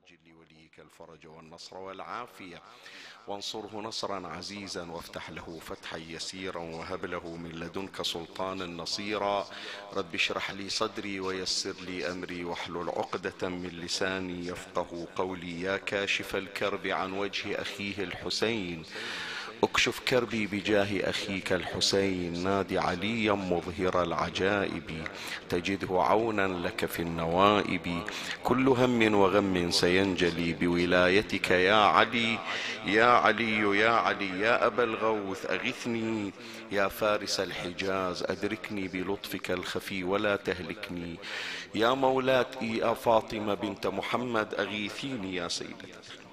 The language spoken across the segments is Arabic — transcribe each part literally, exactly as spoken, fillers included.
عجل لوليك الفرج والنصر والعافية، وانصره نصرا عزيزا، وافتح له فتحا يسيرا، وهب له من لدنك سلطانا نصيرا. رب اشرح لي صدري ويسر لي أمري، واحلل عقدة من لساني يفقه قولي. يا كاشف الكرب عن وجه أخيه الحسين، اكشف كربي بجاه أخيك الحسين. نادي عليا مظهر العجائب، تجده عونا لك في النوائب. كل هم وغم سينجلي بولايتك يا علي. يا علي يا علي يا أبا الغوث أغثني، يا فارس الحجاز أدركني بلطفك الخفي ولا تهلكني. يا مولاتي يا فاطمة بنت محمد أغيثيني يا سيدتي.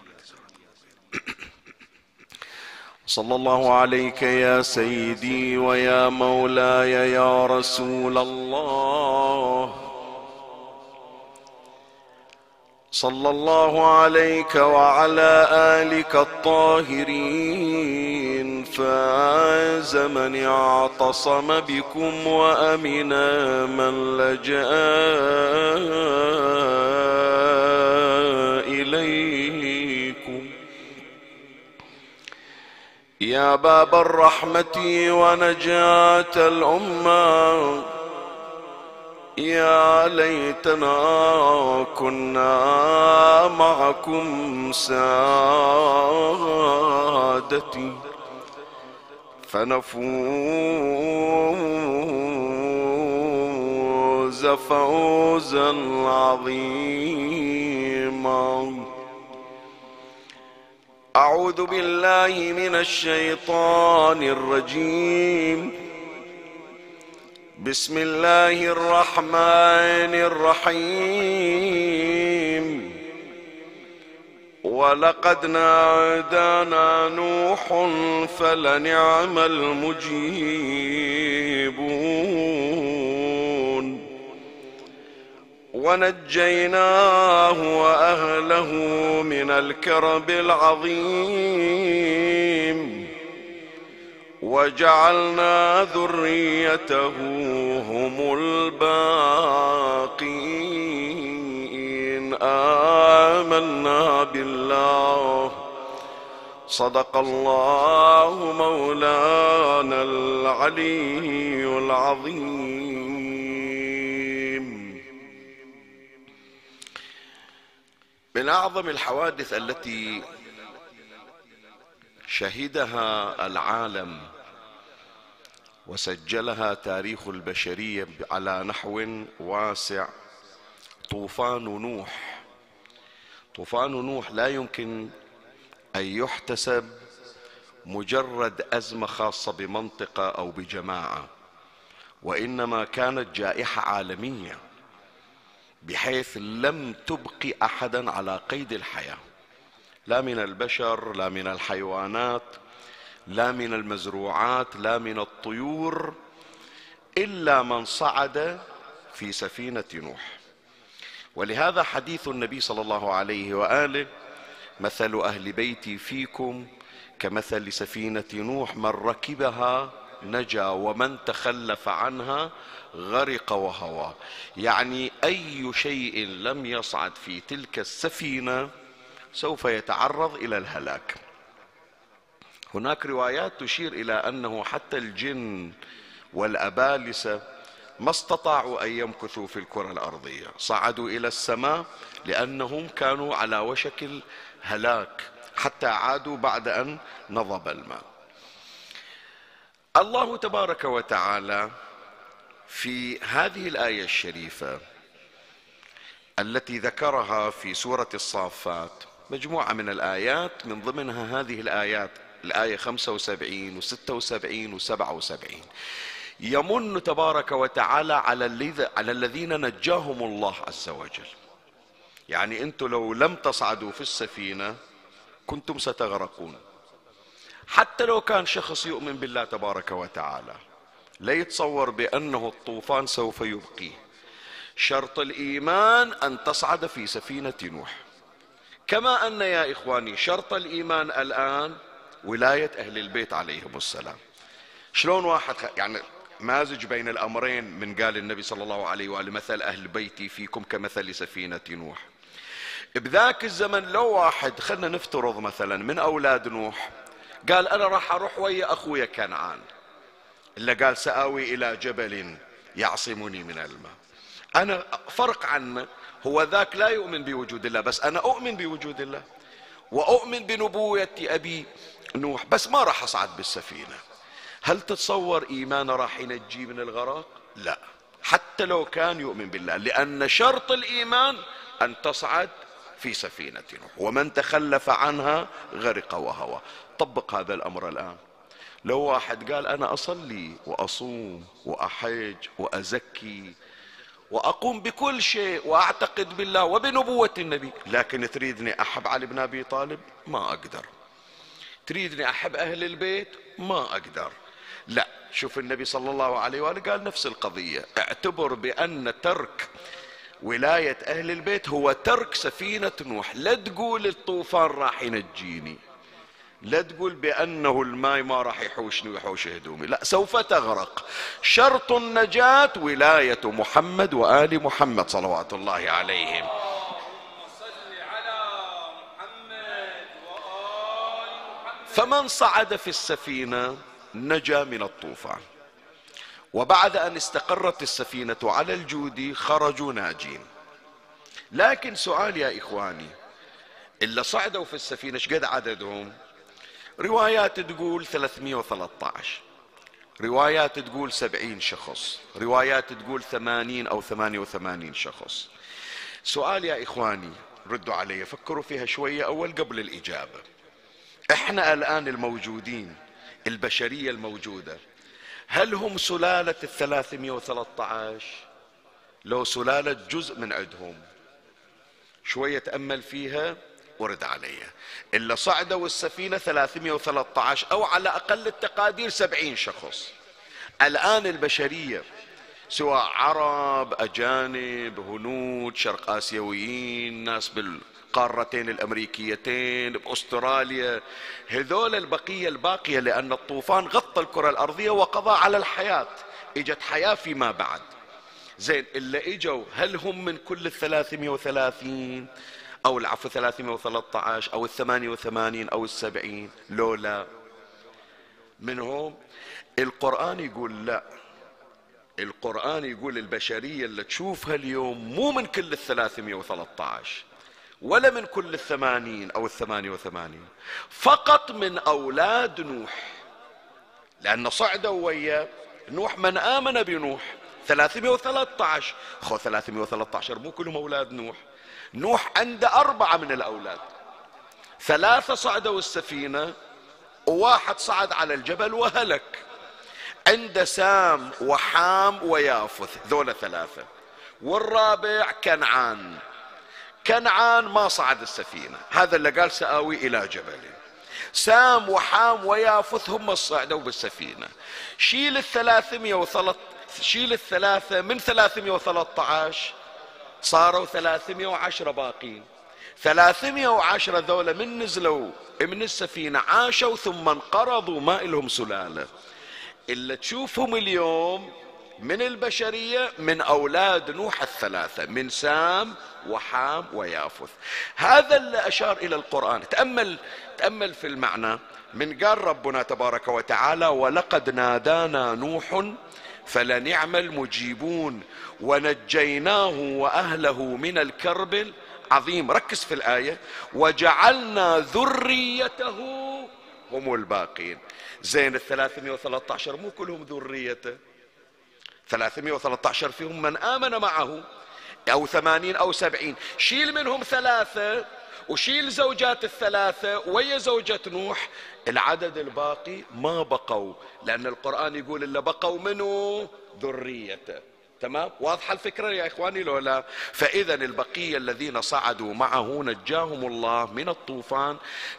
صلى الله عليك يا سيدي ويا مولاي يا رسول الله. صلى الله عليك وعلى آلك الطاهرين. فاز من اعتصم بكم وأمنا من لجأ إليكم. يا باب الرحمة ونجاة الأمة، يا ليتنا كنا معكم سادتي، فنفوز فوزا عظيما. أعوذ بالله من الشيطان الرجيم. بسم الله الرحمن الرحيم. ولقد نادانا نوح فلنعم المجيبون، ونجيناه وأهله من الكرب العظيم، وجعلنا ذريته هم الباقين. آمنا بالله. صدق الله مولانا العلي العظيم. من أعظم الحوادث التي شهدها العالم وسجلها تاريخ البشرية على نحو واسع طوفان نوح. طوفان نوح لا يمكن أن يحتسب مجرد أزمة خاصة بمنطقة أو بجماعة، وإنما كانت جائحة عالمية بحيث لم تبقي أحدا على قيد الحياة، لا من البشر لا من الحيوانات لا من المزروعات لا من الطيور، إلا من صعد في سفينة نوح. ولهذا حديث النبي صلى الله عليه وآله: مثل أهل بيتي فيكم كمثل سفينة نوح، من ركبها نجا ومن تخلف عنها غرق وهوى. يعني أي شيء لم يصعد في تلك السفينة سوف يتعرض إلى الهلاك. هناك روايات تشير إلى أنه حتى الجن والأبالسة ما استطاعوا أن يمكثوا في الكرة الأرضية، صعدوا إلى السماء لأنهم كانوا على وشك الهلاك، حتى عادوا بعد أن نضب الماء. الله تبارك وتعالى في هذه الآية الشريفة التي ذكرها في سورة الصافات، مجموعة من الآيات، من ضمنها هذه الآيات الآية خمسة وسبعين وستة وسبعين وسبعة وسبعين، يمن تبارك وتعالى على الذين نجاهم الله عز وجل. يعني أنتم لو لم تصعدوا في السفينة كنتم ستغرقون. حتى لو كان شخص يؤمن بالله تبارك وتعالى لا يتصور بأنه الطوفان سوف يبقيه. شرط الإيمان أن تصعد في سفينة نوح، كما أن يا إخواني شرط الإيمان الآن ولاية أهل البيت عليهم السلام. شلون واحد يعني مازج بين الأمرين من قال النبي صلى الله عليه وآله: مثل أهل بيتي فيكم كمثل سفينة نوح. بذاك الزمن لو واحد، خلنا نفترض مثلا من أولاد نوح، قال أنا راح أروح ويا أخويا كنعان، إلا قال سآوي إلى جبل يعصمني من الماء، أنا فرق عنه، هو ذاك لا يؤمن بوجود الله، بس أنا أؤمن بوجود الله وأؤمن بنبوة أبي نوح، بس ما راح أصعد بالسفينة. هل تتصور إيمانه راح ينجي من الغرق؟ لا، حتى لو كان يؤمن بالله، لأن شرط الإيمان أن تصعد في سفينة نوح، ومن تخلف عنها غرق وهوى. طبق هذا الأمر الآن. لو واحد قال أنا أصلي وأصوم وأحج وأزكي وأقوم بكل شيء وأعتقد بالله وبنبوة النبي، لكن تريدني أحب علي بن أبي طالب؟ ما أقدر. تريدني أحب أهل البيت؟ ما أقدر. لا، شوف النبي صلى الله عليه وآله قال نفس القضية، اعتبر بأن ترك ولاية أهل البيت هو ترك سفينة نوح. لا تقول الطوفان راح ينجيني، لا تقول بأنه الماء ما راح يحوشني ويحوش هدومي، لا، سوف تغرق. شرط النجاة ولاية محمد وآل محمد صلوات الله عليهم. فمن صعد في السفينة نجا من الطوفان، وبعد أن استقرت السفينة على الجودي خرجوا ناجين. لكن سؤال يا إخواني، اللي صعدوا في السفينة شقد عددهم؟ روايات تقول ثلاثمئة وثلاثة عشر، روايات تقول سبعين شخص، روايات تقول ثمانين أو ثمانية وثمانين شخص. سؤال يا إخواني، ردوا علي، فكروا فيها شوية أول قبل الإجابة. احنا الآن الموجودين، البشرية الموجودة، هل هم سلالة الثلاثمئة وثلاثة عشر؟ لو سلالة جزء من عندهم، شوية تأمل فيها ورد علي. إلا صعدوا السفينة ثلاثمئة وثلاثة عشر أو على أقل التقادير سبعين شخص. الآن البشرية سواء عرب، أجانب، هنود، شرق آسيويين، ناس بالقارتين الأمريكيتين، بأستراليا، هذول البقية الباقية، لأن الطوفان غطى الكرة الأرضية وقضى على الحياة، إجت حياة فيما بعد. زين، اللي إجوا هل هم من كل الثلاثمئة وثلاثين أو العفو ثلاثمئة وثلاثة عشر أو الثمانية وثمانين أو السبعين؟ لولا منهم. القرآن يقول لا، القرآن يقول البشرية اللي تشوفها اليوم مو من كل الثلاثمئة وثلاثة عشر ولا من كل الثمانين أو الثمانية وثمانين، فقط من أولاد نوح، لأن صعدوا ويا نوح من آمن بنوح ثلاثمئة وثلاثة عشر. خو ثلاثمئة وثلاثة عشر مو كلهم أولاد نوح، نوح عنده أربعة من الأولاد، ثلاثة صعدوا السفينة وواحد صعد على الجبل وهلك. عنده سام وحام ويافث، ذولا ثلاثة، والرابع كنعان. كنعان ما صعد السفينة، هذا اللي قال سآوي إلى جبل. سام وحام ويافث هم الصعدوا بالسفينة. شيل الثلاثمئة وثلاثة، شيل الثلاثة من ثلاثمئة وثلاثة عشر صاروا ثلاثمئة وعشرة باقين. ثلاثمئة وعشرة ذولا من نزلوا من السفينة عاشوا ثم انقرضوا، ما إلهم سلالة. اللي تشوفهم اليوم من البشرية من أولاد نوح الثلاثة، من سام وحام ويافث. هذا اللي أشار إلى القرآن. تأمل تأمل في المعنى. من قال ربنا تبارك وتعالى ولقد نادانا نوح فلنعم المجيبون ونجيناه وأهله من الكرب العظيم. ركز في الآية، وجعلنا ذريته هم الباقين. زين، الثلاثمئة وثلاثة عشر مو كلهم ذريته، ثلاثمئة وثلاثة عشر فيهم من آمن معه، أو ثمانين أو سبعين. شيل منهم ثلاثة وشيل زوجات الثلاثة ويا زوجة نوح، العدد الباقي ما بقوا، لأن القرآن يقول اللي بقوا منه ذريته. تمام؟ واضحة الفكرة يا إخواني لو لا؟ فإذا البقية الذين صعدوا معه نجاهم الله من الطوفان،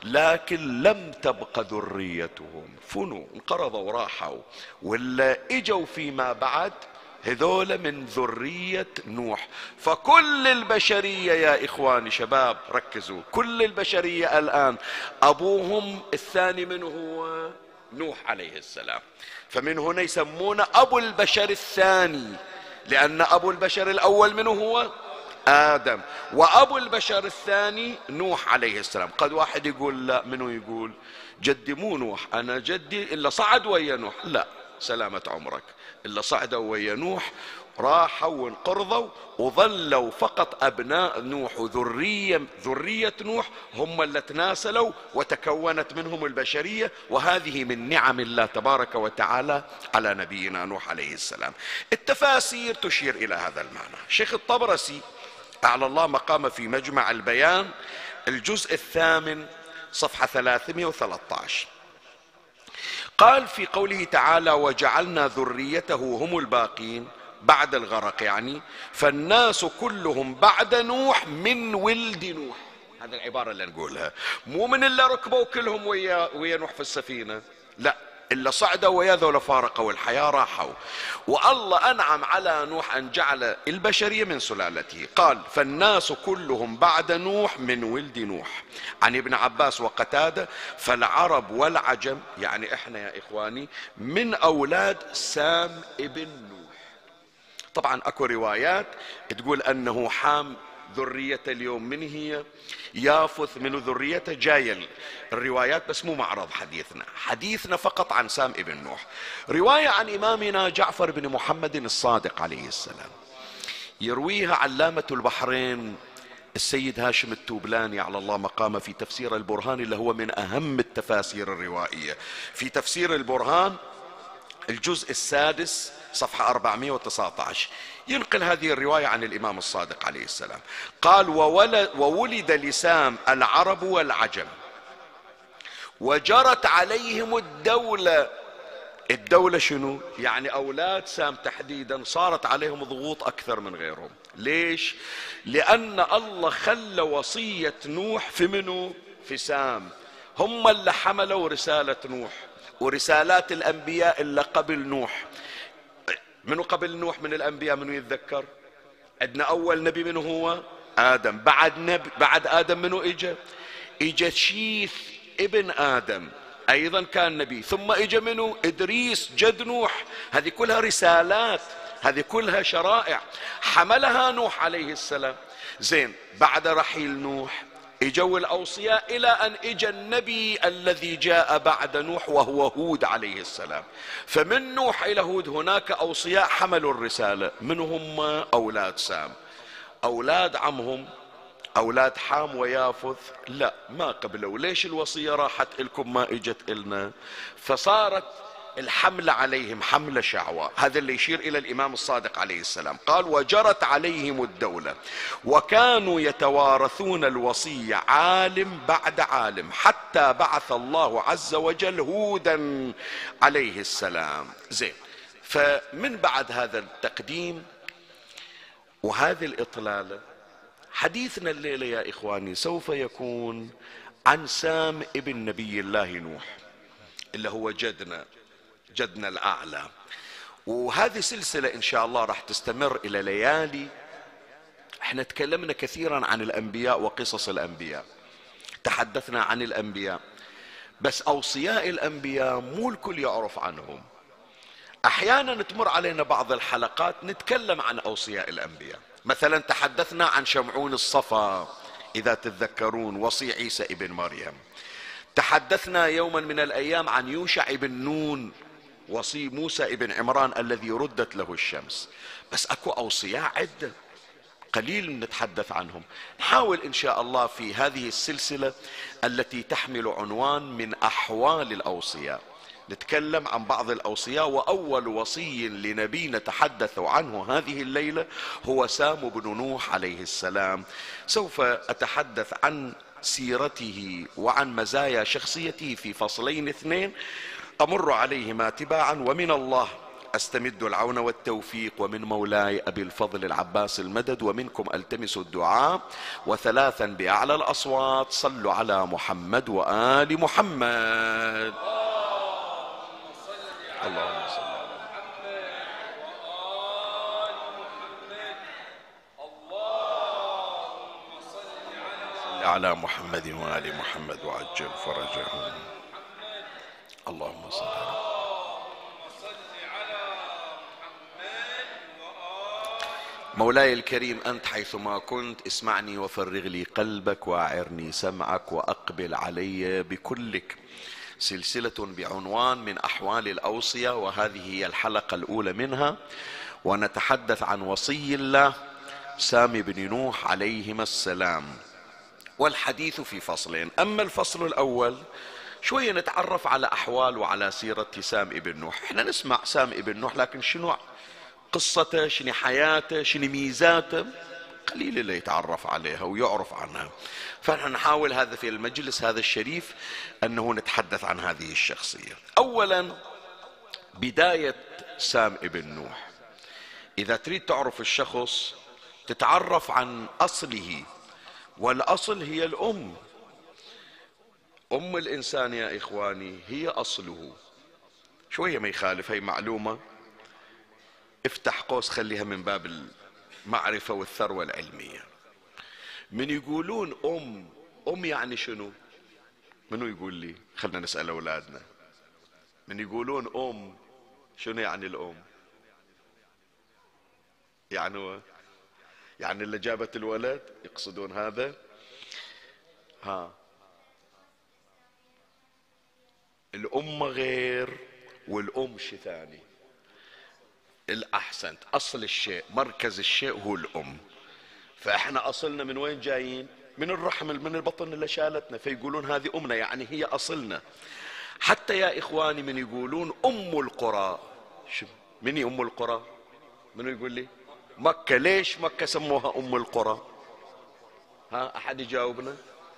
لكن لم تبق ذريتهم، فنوا انقرضوا وراحوا. ولا اجوا فيما بعد هذول من ذرية نوح. فكل البشرية يا إخواني شباب ركزوا، كل البشرية الآن أبوهم الثاني منه هو نوح عليه السلام. فمن هنا يسمونه أبو البشر الثاني، لأن أبو البشر الأول منه هو آدم، وأبو البشر الثاني نوح عليه السلام. قد واحد يقول لا، منو يقول جدي مو نوح، أنا جدي إلا صعد ويا نوح. لا، سلامة عمرك، إلا صعدوا ويا نوح راحوا وانقرضوا وظلوا فقط أبناء نوح وذرية ذرية نوح هم اللي تناسلوا وتكونت منهم البشرية. وهذه من نعم الله تبارك وتعالى على نبينا نوح عليه السلام. التفاسير تشير إلى هذا المعنى. شيخ الطبرسي أعلى الله مقامه في مجمع البيان الجزء الثامن صفحة ثلاثمائة وثلاثة عشر قال في قوله تعالى وجعلنا ذريته هم الباقين بعد الغرق، يعني فالناس كلهم بعد نوح من ولد نوح. هذه العبارة اللي نقولها، مو من اللي ركبوا كلهم ويا, ويا نوح في السفينة، لا، إلا صعدوا ويا ذولا فارقوا الحياة راحوا. والله أنعم على نوح أن جعل البشرية من سلالته. قال فالناس كلهم بعد نوح من ولد نوح. عن ابن عباس وقتادة فالعرب والعجم، يعني إحنا يا إخواني، من أولاد سام ابن نوح. طبعا أكو روايات تقول أنه حام ذرية اليوم، من هي يافث من ذريته، جاية الروايات بس مو معرض حديثنا. حديثنا فقط عن سام ابن نوح. رواية عن إمامنا جعفر بن محمد الصادق عليه السلام يرويها علامة البحرين السيد هاشم التوبلاني على الله مقامه في تفسير البرهان، اللي هو من أهم التفاسير الروائية. في تفسير البرهان الجزء السادس صفحة أربعمائة وتسعة عشر ينقل هذه الرواية عن الإمام الصادق عليه السلام. قال وولد, وولد لسام العرب والعجم وجرت عليهم الدولة. الدولة شنو؟ يعني أولاد سام تحديدا صارت عليهم ضغوط أكثر من غيرهم. ليش؟ لأن الله خلى وصية نوح في منو؟ في سام. هم اللي حملوا رسالة نوح ورسالات الأنبياء اللي قبل نوح. منو قبل نوح من الأنبياء منو يتذكر؟ عندنا أول نبي منو هو؟ آدم. بعد نبي بعد آدم منو إجا؟ إجا شيث ابن آدم أيضا كان نبي. ثم إجا منو؟ إدريس جد نوح. هذه كلها رسالات، هذه كلها شرائع حملها نوح عليه السلام. زين، بعد رحيل نوح اجوا الاوصياء الى ان اجى النبي الذي جاء بعد نوح وهو هود عليه السلام. فمن نوح الى هود هناك اوصياء حملوا الرسالة. من هم؟ اولاد سام، اولاد عمهم، اولاد حام ويافث. لا، ما قبلوا. ليش الوصية راحت لكم ما اجت النا؟ فصارت الحملة عليهم حملة شعواء. هذا اللي يشير إلى الإمام الصادق عليه السلام. قال وجرت عليهم الدولة وكانوا يتوارثون الوصية عالم بعد عالم حتى بعث الله عز وجل هودا عليه السلام. زين، فمن بعد هذا التقديم وهذه الإطلالة، حديثنا الليلة يا إخواني سوف يكون عن سام ابن نبي الله نوح اللي هو جدنا جدنا الأعلى. وهذه سلسلة إن شاء الله راح تستمر إلى ليالي. احنا تكلمنا كثيرا عن الأنبياء وقصص الأنبياء، تحدثنا عن الأنبياء، بس أوصياء الأنبياء مو الكل يعرف عنهم. أحيانا تمر علينا بعض الحلقات نتكلم عن أوصياء الأنبياء. مثلا تحدثنا عن شمعون الصفا إذا تتذكرون، وصي عيسى ابن مريم. تحدثنا يوما من الأيام عن يوشع ابن نون وصي موسى ابن عمران الذي ردت له الشمس. بس أكو أوصياء عدة قليل نتحدث عنهم. نحاول إن شاء الله في هذه السلسلة التي تحمل عنوان من أحوال الأوصياء نتكلم عن بعض الأوصياء. وأول وصي لنبي نتحدث عنه هذه الليلة هو سام بن نوح عليه السلام. سوف أتحدث عن سيرته وعن مزايا شخصيته في فصلين اثنين أمر عليهما تباعا. ومن الله أستمد العون والتوفيق، ومن مولاي أبي الفضل العباس المدد، ومنكم ألتمس الدعاء. وثلاثا بأعلى الأصوات صلوا على محمد وآل محمد. اللهم صل على محمد وآل محمد. اللهم صل على محمد وآل محمد وعجل فرجهم. اللهم صل على مولاي الكريم أنت حيثما كنت اسمعني وفرغ لي قلبك وأعرني سمعك وأقبل علي بكلك. سلسلة بعنوان من أحوال الأوصية، وهذه هي الحلقة الأولى منها، ونتحدث عن وصي الله سام بن نوح عليهما السلام، والحديث في فصلين. أما الفصل الأول شوية نتعرف على أحوال وعلى سيرة سام بن نوح. احنا نسمع سام بن نوح، لكن شنو قصته، شنو حياته، شنو ميزاته، قليل اللي يتعرف عليها ويعرف عنها. فنحن نحاول هذا في المجلس هذا الشريف أنه نتحدث عن هذه الشخصية. أولا بداية سام بن نوح. إذا تريد تعرف الشخص تتعرف عن أصله، والأصل هي الأم. أم الإنسان يا إخواني هي أصله. شوية ما يخالف، هي معلومة افتح قوس خليها من باب المعرفة والثروة العلمية. من يقولون أم، أم يعني شنو؟ منو يقول لي؟ خلنا نسأل أولادنا. من يقولون أم شنو يعني الأم؟ يعني يعني اللي جابت الولد يقصدون هذا؟ ها، الأم غير والأم شي ثاني. الأحسنت، أصل الشيء مركز الشيء هو الأم. فإحنا أصلنا من وين جايين؟ من الرحم، من البطن اللي شالتنا، فيقولون هذه أمنا يعني هي أصلنا. حتى يا إخواني من يقولون أم القرى. شو مني أم القرى؟ منو يقول لي؟ مكة. ليش مكة سموها أم القرى؟ ها أحد يجاوبنا؟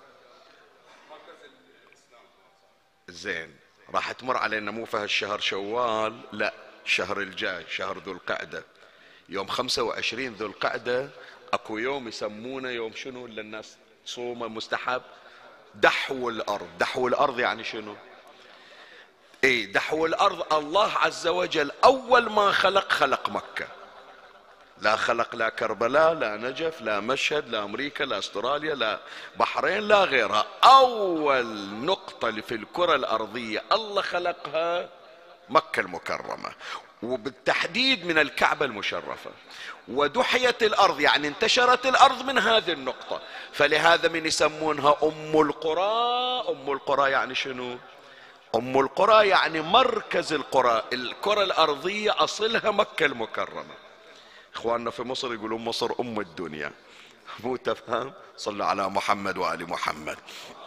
زين، راح تمر علينا مو في هالشهر شوال، لا الشهر الجاي شهر ذو القعدة، يوم خمسة وعشرين ذو القعدة اكو يوم يسمونه يوم شنو اللي الناس تصومه مستحب؟ دحو الارض. دحو الارض يعني شنو؟ اي دحو الارض. الله عز وجل اول ما خلق خلق مكة، لا خلق لا كربلاء لا نجف لا مشهد لا امريكا لا استراليا لا بحرين لا غيرها. اول نقطة في الكرة الارضية الله خلقها مكة المكرمة، وبالتحديد من الكعبة المشرفة. ودحيت الأرض يعني انتشرت الأرض من هذه النقطة، فلهذا من يسمونها أم القرى. أم القرى يعني شنو؟ أم القرى يعني مركز القرى. الكرة الأرضية أصلها مكة المكرمة. إخواننا في مصر يقولون مصر أم الدنيا، مو تفهم؟ صلوا على محمد وآل محمد.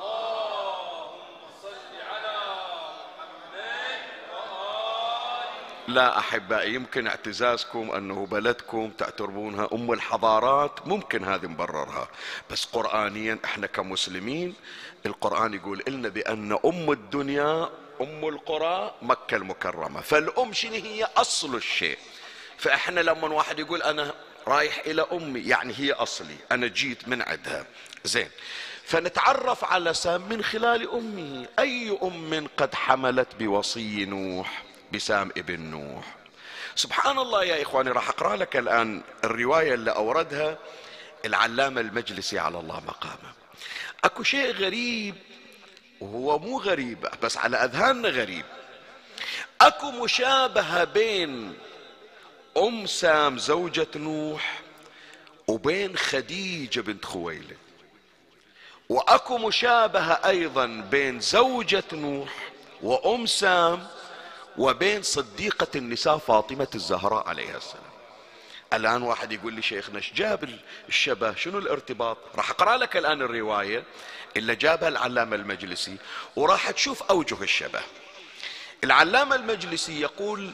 لا أحبائي، يمكن اعتزازكم أنه بلدكم تعتبرونها أم الحضارات، ممكن هذه نبررها، بس قرآنيا احنا كمسلمين القرآن يقول لنا بأن أم الدنيا أم القرى مكة المكرمة. فالأم شنو هي؟ أصل الشيء. فإحنا لما واحد يقول أنا رايح إلى أمي يعني هي أصلي، أنا جيت من عندها. زين، فنتعرف على سام من خلال أمه. أي أم قد حملت بوصي نوح؟ بسام ابن نوح. سبحان الله يا إخواني، راح أقرأ لك الآن الرواية اللي أوردها العلامة المجلسي على الله مقامه. أكو شيء غريب، وهو مو غريب بس على أذهاننا غريب. أكو مشابهة بين أم سام زوجة نوح وبين خديجة بنت خويلد، وأكو مشابهة أيضا بين زوجة نوح وأم سام وبين صديقة النساء فاطمة الزهراء عليها السلام. الآن واحد يقول لي شيخنا ايش جاب الشبه؟ شنو الارتباط؟ راح أقرأ لك الآن الرواية اللي جابها العلامة المجلسي وراح تشوف أوجه الشبه. العلامة المجلسي يقول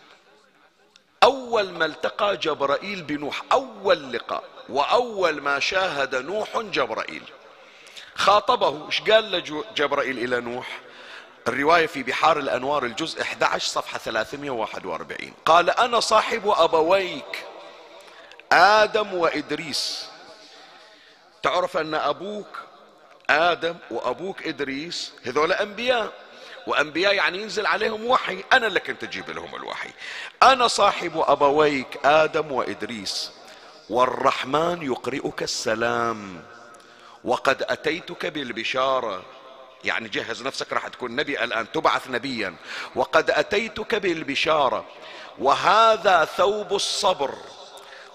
أول ما التقى جبرائيل بنوح، أول لقاء وأول ما شاهد نوح جبرائيل خاطبه. ايش قال له جبرائيل إلى نوح؟ الرواية في بحار الأنوار الجزء أحد عشر صفحة ثلاثمئة وواحد وأربعين. قال أنا صاحب أبويك آدم وإدريس. تعرف أن أبوك آدم وأبوك إدريس هذول أنبياء، وأنبياء يعني ينزل عليهم وحي، أنا اللي كنت أجيب لهم الوحي. أنا صاحب أبويك آدم وإدريس، والرحمن يقرئك السلام، وقد أتيتك بالبشارة. يعني جهز نفسك، راح تكون نبي الآن، تبعث نبيا. وقد أتيتك بالبشارة، وهذا ثوب الصبر،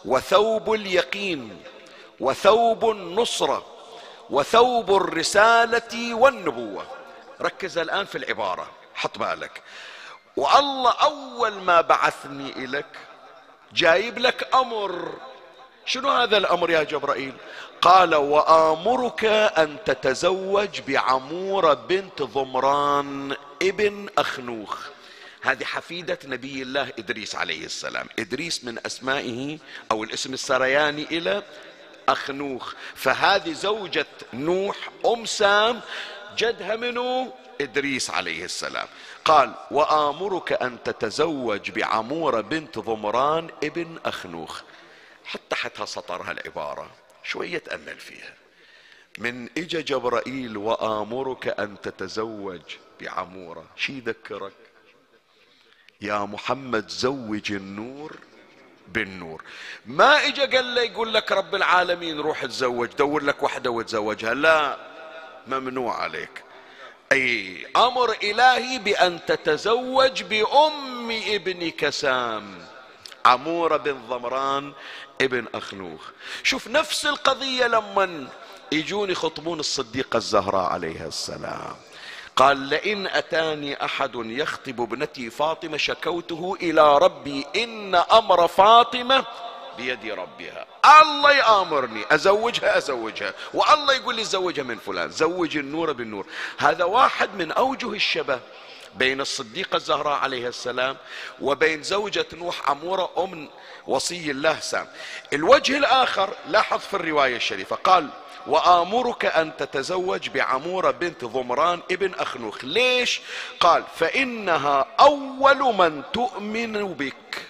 وثوب اليقين وثوب النصرة وثوب الرسالة والنبوة. ركز الآن في العبارة، حط بالك. والله أول ما بعثني إليك جايب لك أمر. شنو هذا الأمر يا جبرائيل؟ قال وآمرك أن تتزوج بعمورة بنت ضمران ابن أخنوخ. هذه حفيدة نبي الله إدريس عليه السلام. إدريس من أسمائه أو الاسم السرياني إلى أخنوخ، فهذه زوجة نوح أم سام، جدها منه إدريس عليه السلام. قال وآمرك أن تتزوج بعمورة بنت ضمران ابن أخنوخ. حط تحتها سطر هالعبارة شوية تأمل فيها. من إجا جبرائيل وآمرك أن تتزوج بعمورة، شي يذكرك؟ يا محمد زوج النور بالنور. ما إجا قال له يقول لك رب العالمين روح تزوج، دور لك وحدة وتزوجها، لا، ممنوع عليك. أي أمر إلهي بأن تتزوج بأم ابنك سام، عمورة بن ضمران ابن أخنوخ. شوف نفس القضية لما يجون يخطبون الصديقة الزهراء عليها السلام، قال لئن أتاني أحد يخطب ابنتي فاطمة شكوته إلى ربي إن أمر فاطمة بيد ربها. الله يآمرني أزوجها أزوجها، والله يقول لي زوجها من فلان، زوج النور بالنور. هذا واحد من أوجه الشبه بين الصديقة الزهراء عليها السلام وبين زوجة نوح عمورة أم وصي الله سام. الوجه الآخر لاحظ في الرواية الشريفة، قال وآمرك أن تتزوج بعمورة بنت ضمران ابن أخنوخ. ليش؟ قال فإنها أول من تؤمن بك.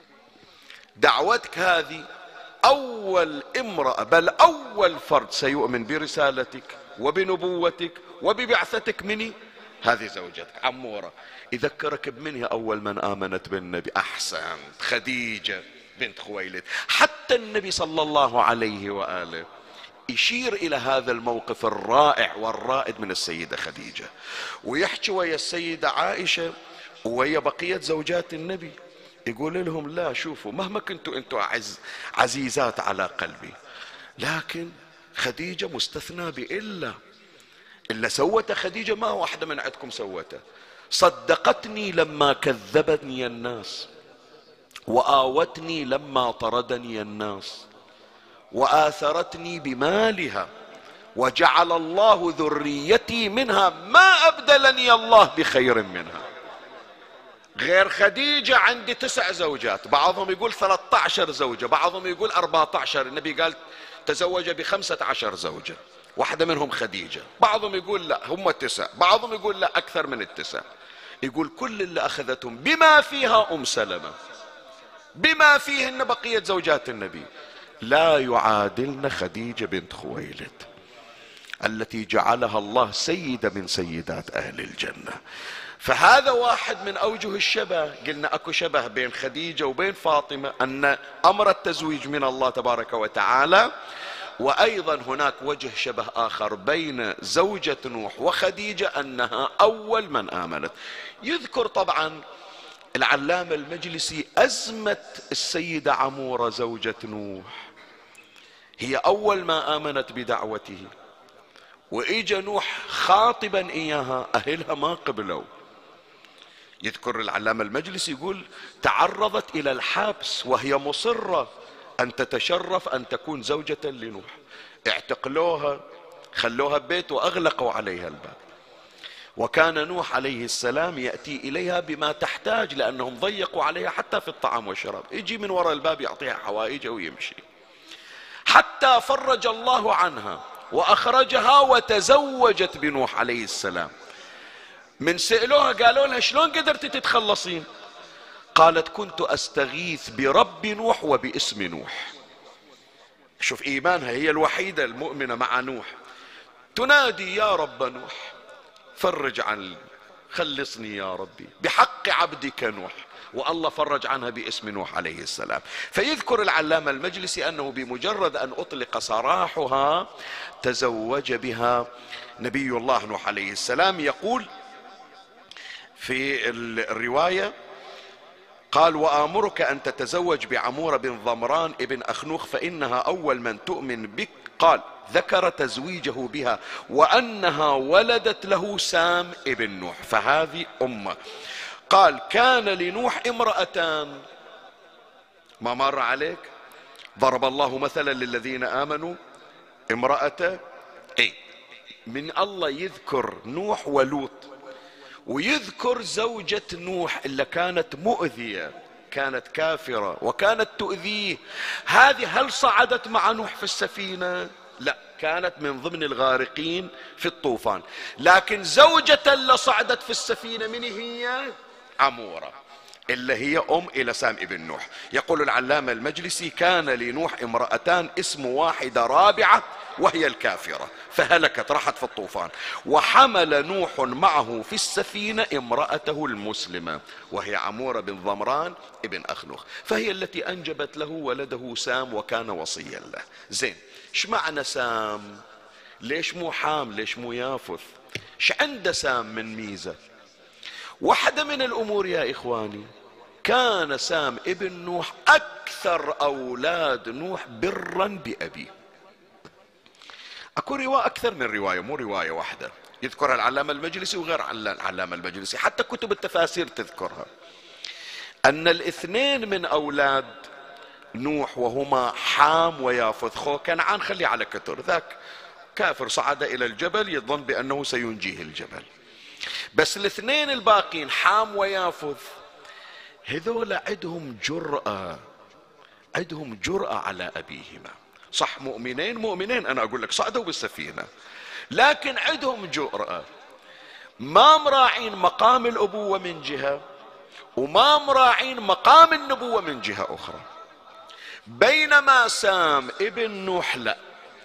دعوتك هذه أول امرأة بل أول فرد سيؤمن برسالتك وبنبوتك وببعثتك مني هذه زوجتك عمورة. يذكرك بمنها أول من آمنت بالنبي؟ أحسنت، خديجة بنت خويلد. حتى النبي صلى الله عليه وآله يشير إلى هذا الموقف الرائع والرائد من السيدة خديجة، ويحكي ويا السيدة عائشة ويا بقية زوجات النبي، يقول لهم لا شوفوا مهما كنتوا انتوا عز عزيزات على قلبي، لكن خديجة مستثنى بإلا. إلا سوته خديجة ما واحدة من عندكم سوته. صدقتني لما كذبني الناس، وآوتني لما طردني الناس، وآثرتني بمالها، وجعل الله ذريتي منها ما أبدلني الله بخير منها. غير خديجة عندي تسع زوجات، بعضهم يقول ثلاثة عشر زوجة، بعضهم يقول أربعة عشر. النبي قال تزوج بخمسة عشر زوجة، واحدة منهم خديجة. بعضهم يقول لا هم تسع، بعضهم يقول لا أكثر من التسع. يقول كل اللي أخذتهم بما فيها أم سلمة، بما فيهن بقية زوجات النبي، لا يعادلن خديجة بنت خويلد التي جعلها الله سيدة من سيدات أهل الجنة. فهذا واحد من أوجه الشبه. قلنا أكو شبه بين خديجة وبين فاطمة أن أمر التزويج من الله تبارك وتعالى، وأيضا هناك وجه شبه آخر بين زوجة نوح وخديجة أنها أول من آمنت. يذكر طبعا العلامة المجلسي أزمة السيدة عمورة زوجة نوح، هي أول ما آمنت بدعوته، وإجا نوح خاطبا إياها، أهلها ما قبلوا. يذكر العلامة المجلسي يقول تعرضت إلى الحبس وهي مصرة أن تتشرف أن تكون زوجة لنوح. اعتقلوها، خلوها ببيت وأغلقوا عليها الباب، وكان نوح عليه السلام يأتي إليها بما تحتاج لأنهم ضيقوا عليها حتى في الطعام والشراب، يجي من وراء الباب يعطيها حوائجه ويمشي، حتى فرج الله عنها وأخرجها وتزوجت بنوح عليه السلام. من سألوها قالوا لها شلون قدرت تتخلصين؟ قالت كنت أستغيث برب نوح وباسم نوح. شوف إيمانها، هي الوحيدة المؤمنة مع نوح، تنادي يا رب نوح فرج عن، خلصني يا ربي بحق عبدك نوح، والله فرج عنها باسم نوح عليه السلام. فيذكر العلامة المجلسي أنه بمجرد أن أطلق سراحها تزوج بها نبي الله نوح عليه السلام. يقول في الرواية قال وآمرك أن تتزوج بعمورة بن ضمران ابن أخنوخ فإنها أول من تؤمن بك. قال ذكر تزويجه بها وأنها ولدت له سام ابن نوح، فهذه أمه. قال كان لنوح امرأتان، ما مر عليك؟ ضرب الله مثلا للذين آمنوا امرأة اي من الله يذكر نوح ولوط، ويذكر زوجة نوح اللي كانت مؤذية، كانت كافرة وكانت تؤذيه. هذه هل صعدت مع نوح في السفينة؟ لا، كانت من ضمن الغارقين في الطوفان. لكن زوجة اللي صعدت في السفينة من هي؟ عمورة، اللي هي أم إلى سام ابن نوح. يقول العلامة المجلسي كان لنوح امرأتان اسم واحدة رابعة وهي الكافرة فهلكت، راحت في الطوفان. وحمل نوح معه في السفينة امرأته المسلمة وهي عمورة بن ضمران ابن أخنوخ، فهي التي أنجبت له ولده سام وكان وصيا له. زين، ايش معنى سام؟ ليش مو حام؟ ليش مو يافث؟ ايش عنده سام من ميزة؟ واحدة من الأمور يا إخواني، كان سام ابن نوح أكثر أولاد نوح برا بأبيه. أكو رواية أكثر من رواية، مو رواية واحدة يذكرها العلامة المجلسي وغير العلامة المجلسي، حتى كتب التفاسير تذكرها، أن الاثنين من أولاد نوح وهما حام ويافث خو كنعان، خلي على كتر ذاك كافر صعد إلى الجبل يظن بأنه سينجيه الجبل، بس الاثنين الباقين حام ويافث هذول عندهم جرأة، عندهم جرأة على أبيهما. صح مؤمنين مؤمنين أنا أقول لك صعدوا بالسفينة، لكن عندهم جرأة، ما مراعين مقام الأبوة من جهة وما مراعين مقام النبوة من جهة أخرى. بينما سام ابن نوح لا،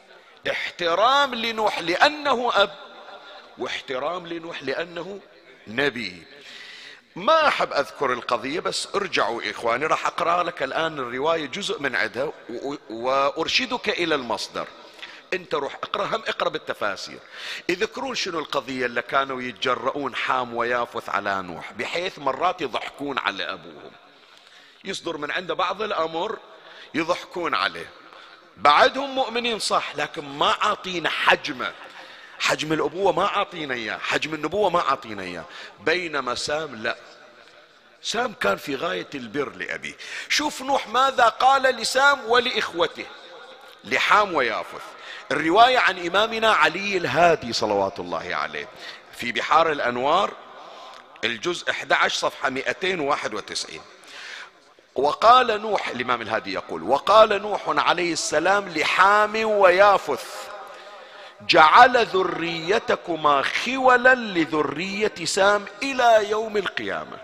احترام لنوح لأنه أب واحترام لنوح لأنه نبي. ما أحب أذكر القضية، بس ارجعوا إخواني، راح أقرأ لك الآن الرواية جزء من عدها وأرشدك إلى المصدر. أنت روح اقرأ، هم اقرأ بالتفاسير، يذكرون شنو القضية اللي كانوا يتجرؤون حام ويافث على نوح، بحيث مرات يضحكون على أبوهم، يصدر من عند بعض الأمر يضحكون عليه. بعدهم مؤمنين صح، لكن ما عاطينا حجمه، حجم الأبوة ما عاطينا إياه، حجم النبوة ما عاطينا إياه. بينما سام لا، سام كان في غاية البر لأبيه. شوف نوح ماذا قال لسام ولإخوته لحام ويافث. الرواية عن إمامنا علي الهادي صلوات الله عليه في بحار الأنوار الجزء أحد عشر صفحة مئتين وواحد وتسعين. وقال نوح، الإمام الهادي يقول وقال نوح عليه السلام لحام ويافث جعل ذريتكما خولا لذرية سام إلى يوم القيامة.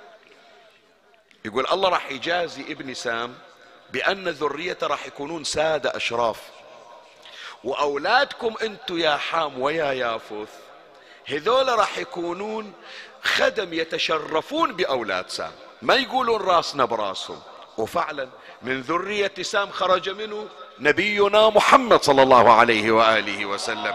يقول الله راح يجازي ابن سام بأن ذريته راح يكونون سادة أشراف، وأولادكم أنتم يا حام ويا يافث هذول راح يكونون خدم يتشرفون بأولاد سام، ما يقولون راسنا براسهم. وفعلا من ذرية سام خرج منه نبينا محمد صلى الله عليه وآله وسلم.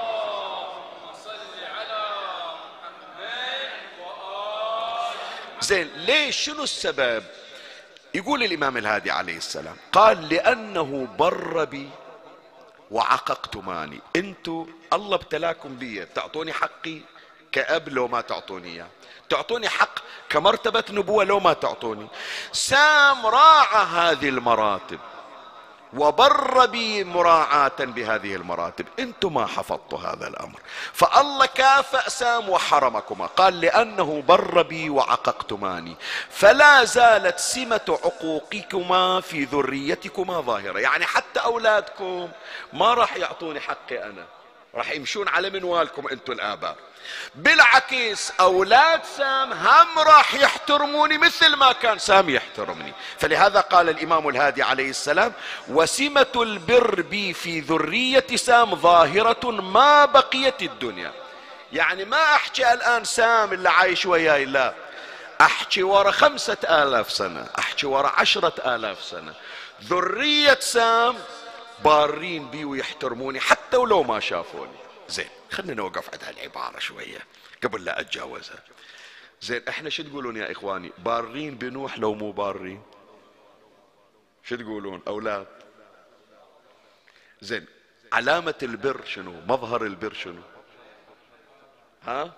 زين، ليش؟ شنو السبب؟ يقول الإمام الهادي عليه السلام قال لأنه بر بي وعققتماني. انتوا الله ابتلاكم بي، تعطوني حقي كأب لو ما تعطوني اياه، تعطوني حق كمرتبة نبوة لو ما تعطوني. سام راعى هذه المراتب وبر بي مراعاة بهذه المراتب، انتم ما حفظتوا هذا الامر، فالله كافأ سام وحرمكما. قال لانه بر بي وعققتماني فلا زالت سمة عقوقكما في ذريتكما ظاهرة. يعني حتى اولادكم ما راح يعطوني حقي انا، راح يمشون على منوالكم انتم الاباء. بالعكس اولاد سام هم راح يحترموني مثل ما كان سام يحترمني. فلهذا قال الامام الهادي عليه السلام وسمة البر بي في ذرية سام ظاهرة ما بقيت الدنيا. يعني ما احكي الان سام اللي عايش وياي، لا، احكي ورا خمسة الاف سنة، احكي ورا عشرة الاف سنة، ذرية سام بارين بي ويحترموني حتى ولو ما شافوني. زين، خلينا نوقف عند هالعبارة شوية قبل لا أتجاوزها. زين احنا شو تقولون يا اخواني؟ بارين بنوح لو مو بارين؟ شو تقولون اولاد؟ زين علامة البر شنو؟ مظهر البر شنو؟ ها؟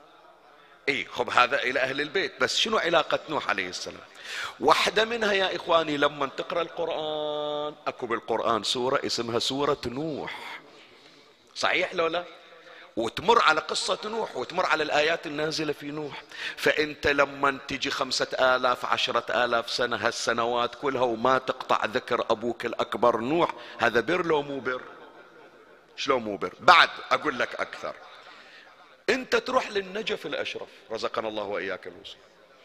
اي خب هذا الى اهل البيت، بس شنو علاقة نوح عليه السلام؟ واحدة منها يا اخواني لما تقرأ القرآن، اكو بالقرآن سورة اسمها سورة نوح، صحيح لو لا؟ وتمر على قصة نوح وتمر على الآيات النازلة في نوح. فأنت لما تجي خمسة آلاف عشرة آلاف سنة هالسنوات كلها وما تقطع ذكر أبوك الأكبر نوح، هذا بر لو مو بر؟ شلون مو بر؟ بعد أقول لك أكثر. أنت تروح للنجف الأشرف رزقنا الله وإياك الوصول،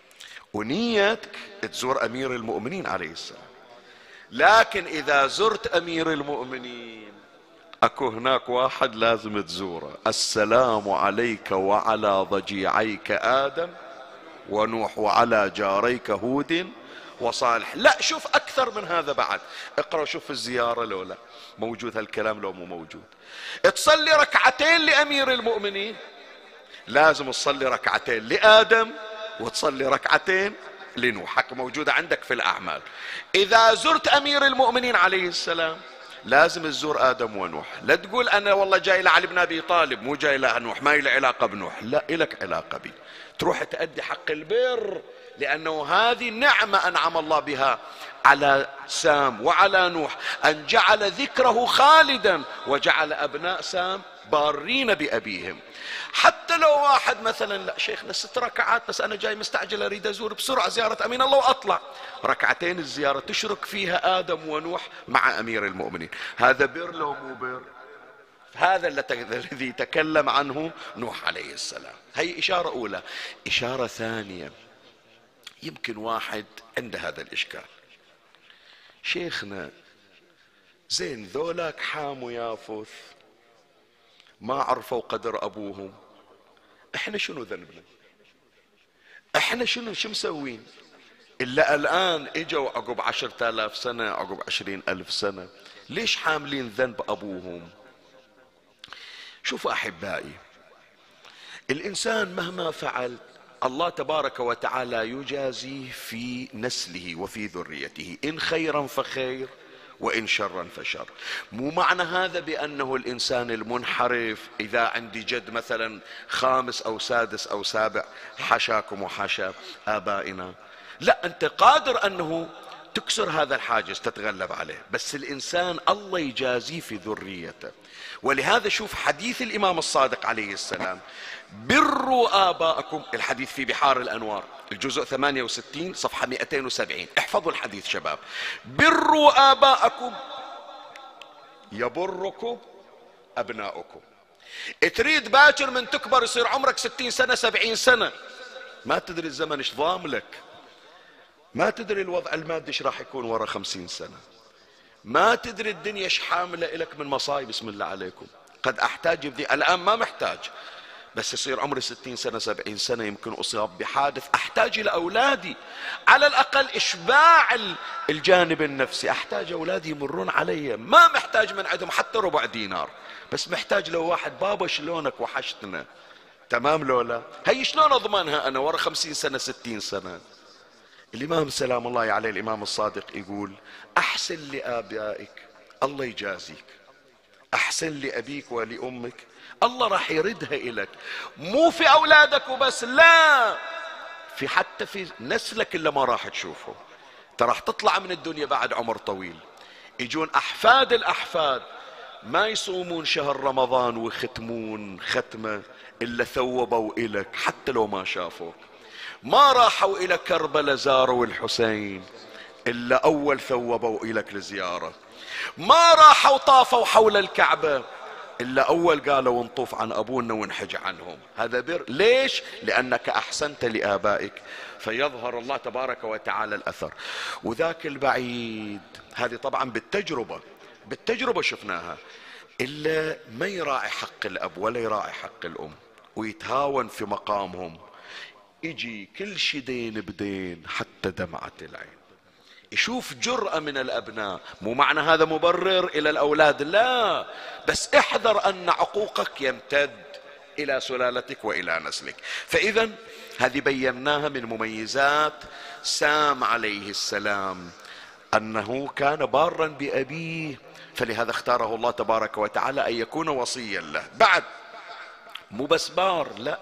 ونيتك تزور أمير المؤمنين عليه السلام، لكن إذا زرت أمير المؤمنين اكو هناك واحد لازم تزوره، السلام عليك وعلى ضجيعيك آدم ونوح وعلى جاريك هود وصالح. لا شوف اكثر من هذا بعد، اقرأ شوف الزيارة لو لا موجود هالكلام لو مو موجود. تصلي ركعتين لامير المؤمنين، لازم تصلي ركعتين لآدم وتصلي ركعتين لنوح، حق موجودة عندك في الأعمال. إذا زرت أمير المؤمنين عليه السلام لازم تزور آدم ونوح. لا تقول أنا والله جاي لعلي بن أبي طالب مو جاي لنوح، ما لي علاقة بنوح، لا إلك علاقة بي، تروح تأدي حق البر، لأنه هذه نعمة أنعم الله بها على سام وعلى نوح، أن جعل ذكره خالدا وجعل أبناء سام بارين بأبيهم. حتى لو واحد مثلا لا شيخنا ست ركعات بس أنا جاي مستعجل أريد أزور بسرعة زيارة أمين الله وأطلع، ركعتين الزيارة تشرك فيها آدم ونوح مع أمير المؤمنين، هذا بر لو مو بر؟ هذا الذي تكلم عنه نوح عليه السلام. هي إشارة أولى. إشارة ثانية، يمكن واحد عنده هذا الإشكال، شيخنا زين ذولاك حام ويافث ما عرفوا قدر أبوهم، احنا شنو ذنبنا؟ احنا شنو شو مسوين؟ إلا الآن اجوا عقب عشرة آلاف سنة عقب عشرين ألف سنة، ليش حاملين ذنب أبوهم؟ شوفوا أحبائي، الإنسان مهما فعل الله تبارك وتعالى يجازيه في نسله وفي ذريته، إن خيرا فخير وإن شرا فشر. مو معنى هذا بأنه الإنسان المنحرف إذا عندي جد مثلا خامس أو سادس أو سابع حشاكم وحشا آبائنا، لا، أنت قادر أنه تكسر هذا الحاجز تتغلب عليه، بس الإنسان الله يجازيه في ذريته. ولهذا شوف حديث الإمام الصادق عليه السلام، بروا آباءكم، الحديث في بحار الأنوار الجزء ثمانية وستين صفحة مئتين وسبعين، احفظوا الحديث شباب، بروا آباءكم يبركم أبناؤكم. تريد باكر من تكبر يصير عمرك ستين سنة سبعين سنة، ما تدري الزمن ايش ضاملك، ما تدري الوضع المادي ايش راح يكون ورا خمسين سنة، ما تدري الدنيا ايش حاملة لك من مصايب. بسم الله عليكم، قد احتاج بذي الان ما محتاج، بس يصير عمري ستين سنة سبعين سنة يمكن اصاب بحادث احتاج الى اولادي، على الاقل اشباع الجانب النفسي، احتاج اولادي يمرون علي، ما محتاج من عندهم حتى ربع دينار، بس محتاج لو واحد بابا شلونك وحشتنا، تمام لولا؟ هي شلون اضمنها انا ورا خمسين سنة ستين سنة؟ الإمام سلام الله عليه الإمام الصادق يقول أحسن لآبائك الله يجازيك، أحسن لأبيك ولأمك الله راح يردها إليك، مو في أولادك وبس، لا، في حتى في نسلك اللي ما راح تشوفه، ترى راح تطلع من الدنيا بعد عمر طويل، يجون أحفاد الأحفاد ما يصومون شهر رمضان ويختمون ختمة إلا ثوبوا إلك حتى لو ما شافوك، ما راحوا إلى كربلاء زاروا الحسين إلا أول ثوبوا إليك لزيارة، ما راحوا طافوا حول الكعبة إلا أول قالوا نطوف عن أبونا ونحج عنهم. هذا بر، ليش؟ لأنك أحسنت لآبائك، فيظهر الله تبارك وتعالى الأثر. وذاك البعيد، هذه طبعا بالتجربة، بالتجربة شفناها، إلا ما يراعي حق الأب ولا يراعي حق الأم ويتهاون في مقامهم، يجي كل شي دين بدين حتى دمعة العين. يشوف جرأة من الأبناء، مو معنى هذا مبرر إلى الأولاد، لا، بس احذر أن عقوقك يمتد إلى سلالتك وإلى نسلك. فإذا هذه بيناها من مميزات سام عليه السلام، أنه كان بارا بأبيه، فلهذا اختاره الله تبارك وتعالى أن يكون وصيا له. بعد مو بس بار، لا،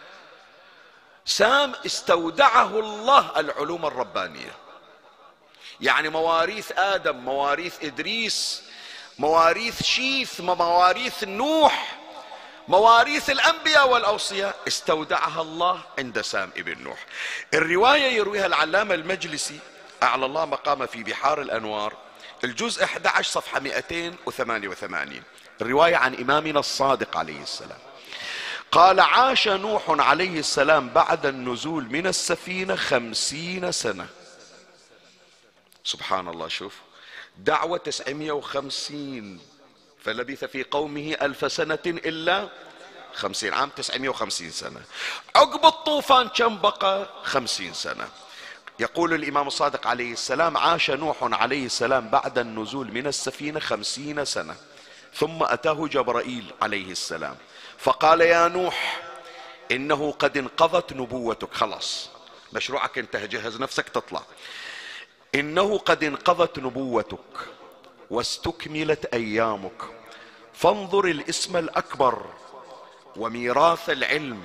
سام استودعه الله العلوم الربانية، يعني مواريث آدم، مواريث إدريس، مواريث شيث، مواريث نوح، مواريث الأنبياء والأوصياء استودعها الله عند سام ابن نوح. الرواية يرويها العلامة المجلسي أعلى الله مقامه في بحار الأنوار، الجزء أحد عشر صفحة مئتين وثمانية وثمانين، الرواية عن إمامنا الصادق عليه السلام، قال: عاش نوح عليه السلام بعد النزول من السفينة خمسين سنة. سبحان الله، شوف دعوة تسعمائة وخمسين، فلبث في قومه ألف سنة إلا خمسين عام، تسعمائة وخمسين سنة. عقب الطوفان كم بقى؟ خمسين سنة. يقول الإمام الصادق عليه السلام: عاش نوح عليه السلام بعد النزول من السفينة خمسين سنة، ثم أتاه جبرائيل عليه السلام فقال: يا نوح، إنه قد انقضت نبوتك، خلاص مشروعك انتهى، جهز نفسك تطلع. إنه قد انقضت نبوتك واستكملت أيامك، فانظر الاسم الأكبر وميراث العلم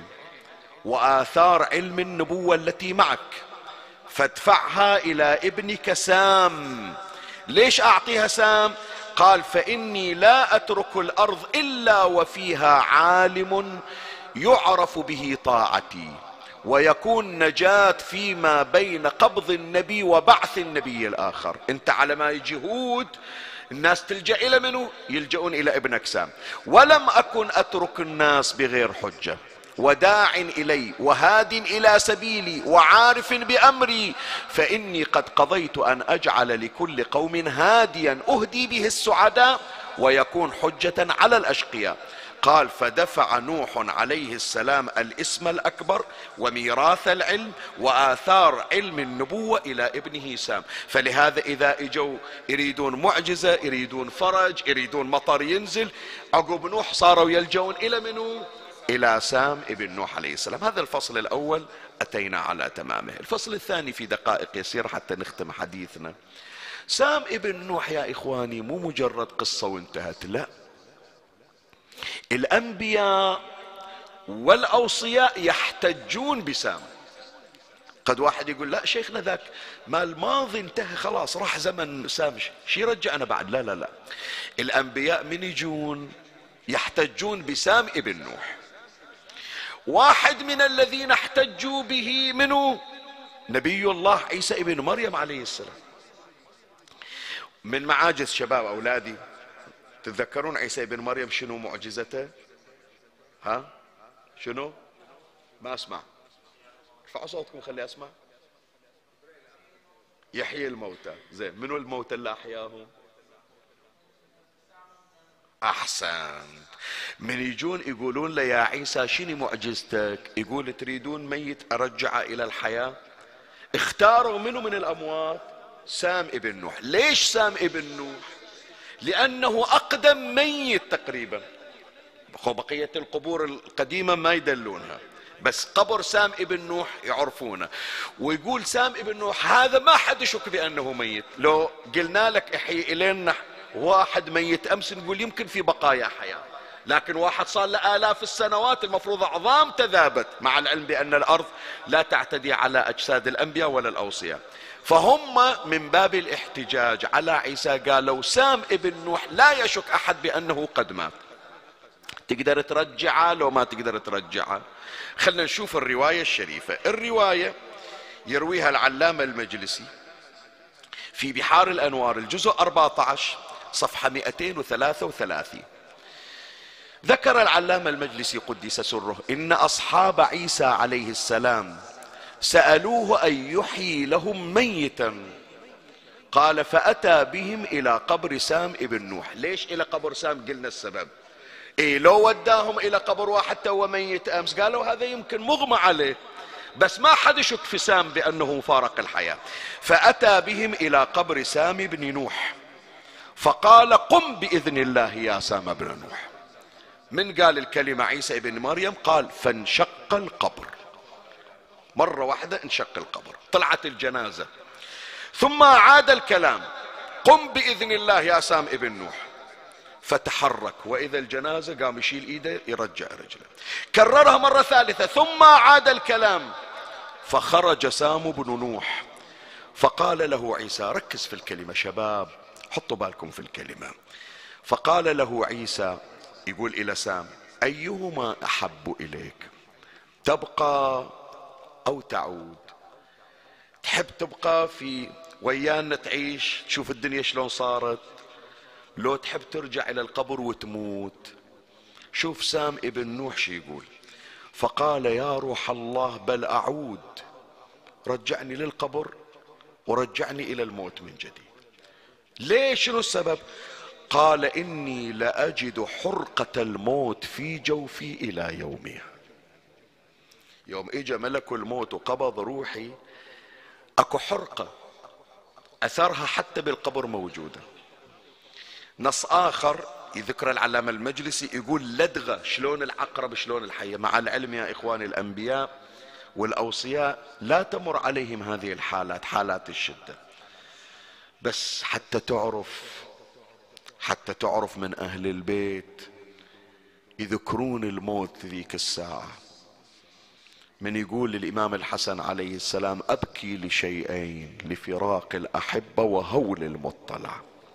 وآثار علم النبوة التي معك، فادفعها إلى ابنك سام. ليش أعطيها سام؟ قال: فإني لا أترك الأرض إلا وفيها عالم يعرف به طاعتي، ويكون نجاة فيما بين قبض النبي وبعث النبي الآخر. انت على ما يجي هود الناس تلجأ إلى منه؟ يلجؤون إلى ابنك سام. ولم أكن أترك الناس بغير حجة، وداع إلي وهاد إلى سبيلي وعارف بأمري، فإني قد قضيت أن أجعل لكل قوم هاديا أهدي به السعداء ويكون حجة على الأشقياء. قال: فدفع نوح عليه السلام الاسم الأكبر وميراث العلم وآثار علم النبوة إلى ابنه سام. فلهذا إذا اجوا يريدون معجزة، يريدون فرج، يريدون مطر ينزل، عقب نوح صاروا يلجؤون إلى منو؟ إلى سام ابن نوح عليه السلام. هذا الفصل الأول أتينا على تمامه. الفصل الثاني في دقائق يسير حتى نختم حديثنا. سام ابن نوح يا إخواني مو مجرد قصة وانتهت، لا، الأنبياء والأوصياء يحتجون بسام. قد واحد يقول: لا شيخنا ذاك ما الماضي انتهى خلاص، راح زمن سام، شي رجعنا بعد؟ لا لا لا، الأنبياء من يجون يحتجون بسام ابن نوح. واحد من الذين احتجوا به منه نبي الله عيسى ابن مريم عليه السلام. من معاجز شباب أولادي، تتذكرون عيسى ابن مريم شنو معجزته؟ ها شنو؟ ما اسمع، ارفعوا صوتكم خلي اسمع. يحيي الموتى. زين، منو الموتى اللي احياهم؟ احسن. من يجون يقولون له: يا عيسى شنو معجزتك؟ يقول: تريدون ميت ارجعه الى الحياة؟ اختاروا منه من الاموات سام ابن نوح. ليش سام ابن نوح؟ لأنه أقدم ميت تقريبا، بقية القبور القديمة ما يدلونها، بس قبر سام ابن نوح يعرفونه. ويقول سام ابن نوح هذا ما حد يشك بأنه ميت. لو قلنا لك احيي إلينا واحد ميت أمس نقول يمكن في بقايا حياة، لكن واحد صار له آلاف السنوات المفروض عظام تذابت، مع العلم بأن الأرض لا تعتدي على أجساد الأنبياء ولا الأوصياء. فهم من باب الاحتجاج على عيسى قالوا: سام ابن نوح لا يشك أحد بأنه قد مات، تقدر ترجعه لو ما تقدر ترجعه. خلنا نشوف الرواية الشريفة. الرواية يرويها العلامة المجلسي في بحار الأنوار الجزء أربعة عشر صفحة مئتين وثلاثة وثلاثين. ذكر العلامة المجلسي قدس سره: إن أصحاب عيسى عليه السلام سألوه أن يحيي لهم ميتا، قال: فأتى بهم إلى قبر سام ابن نوح. ليش إلى قبر سام؟ قلنا السبب. إيه، لو وداهم إلى قبر واحد تو ميت أمس قالوا هذا يمكن مغمى عليه، بس ما حد يشك في سام بأنه فارق الحياة. فأتى بهم إلى قبر سام بن نوح فقال: قم بإذن الله يا سام بن نوح. من قال الكلمة عيسى ابن مريم؟ قال: فانشق القبر. مرة واحدة انشق القبر، طلعت الجنازة، ثم عاد الكلام: قم بإذن الله يا سام ابن نوح. فتحرك، وإذا الجنازة قام يشيل إيده يرجع رجله. كررها مرة ثالثة، ثم عاد الكلام، فخرج سام بن نوح فقال له عيسى، ركز في الكلمة شباب، حطوا بالكم في الكلمة. فقال له عيسى، يقول إلى سام: أيهما أحب إليك، تبقى أو تعود؟ تحب تبقى في ويانا تعيش تشوف الدنيا شلون صارت، لو تحب ترجع إلى القبر وتموت؟ شوف سام ابن نوح شي يقول: فقال: يا روح الله بل أعود، رجعني للقبر ورجعني إلى الموت من جديد. ليش؟ شنو السبب؟ قال: إني لأجد حرقة الموت في جوفي إلى يومها. يوم إجا ملك الموت وقبض روحي أكو حرقة أثرها حتى بالقبر موجودة. نص آخر يذكر العلامة المجلسي يقول: لدغة، شلون العقرب شلون الحية. مع العلم يا إخواني، الأنبياء والأوصياء لا تمر عليهم هذه الحالات، حالات الشدة، بس حتى تعرف حتى تعرف من أهل البيت يذكرون الموت ذيك الساعة. من يقول للإمام الحسن عليه السلام: أبكي لشيئين، لفراق الأحبة وهول المطلع.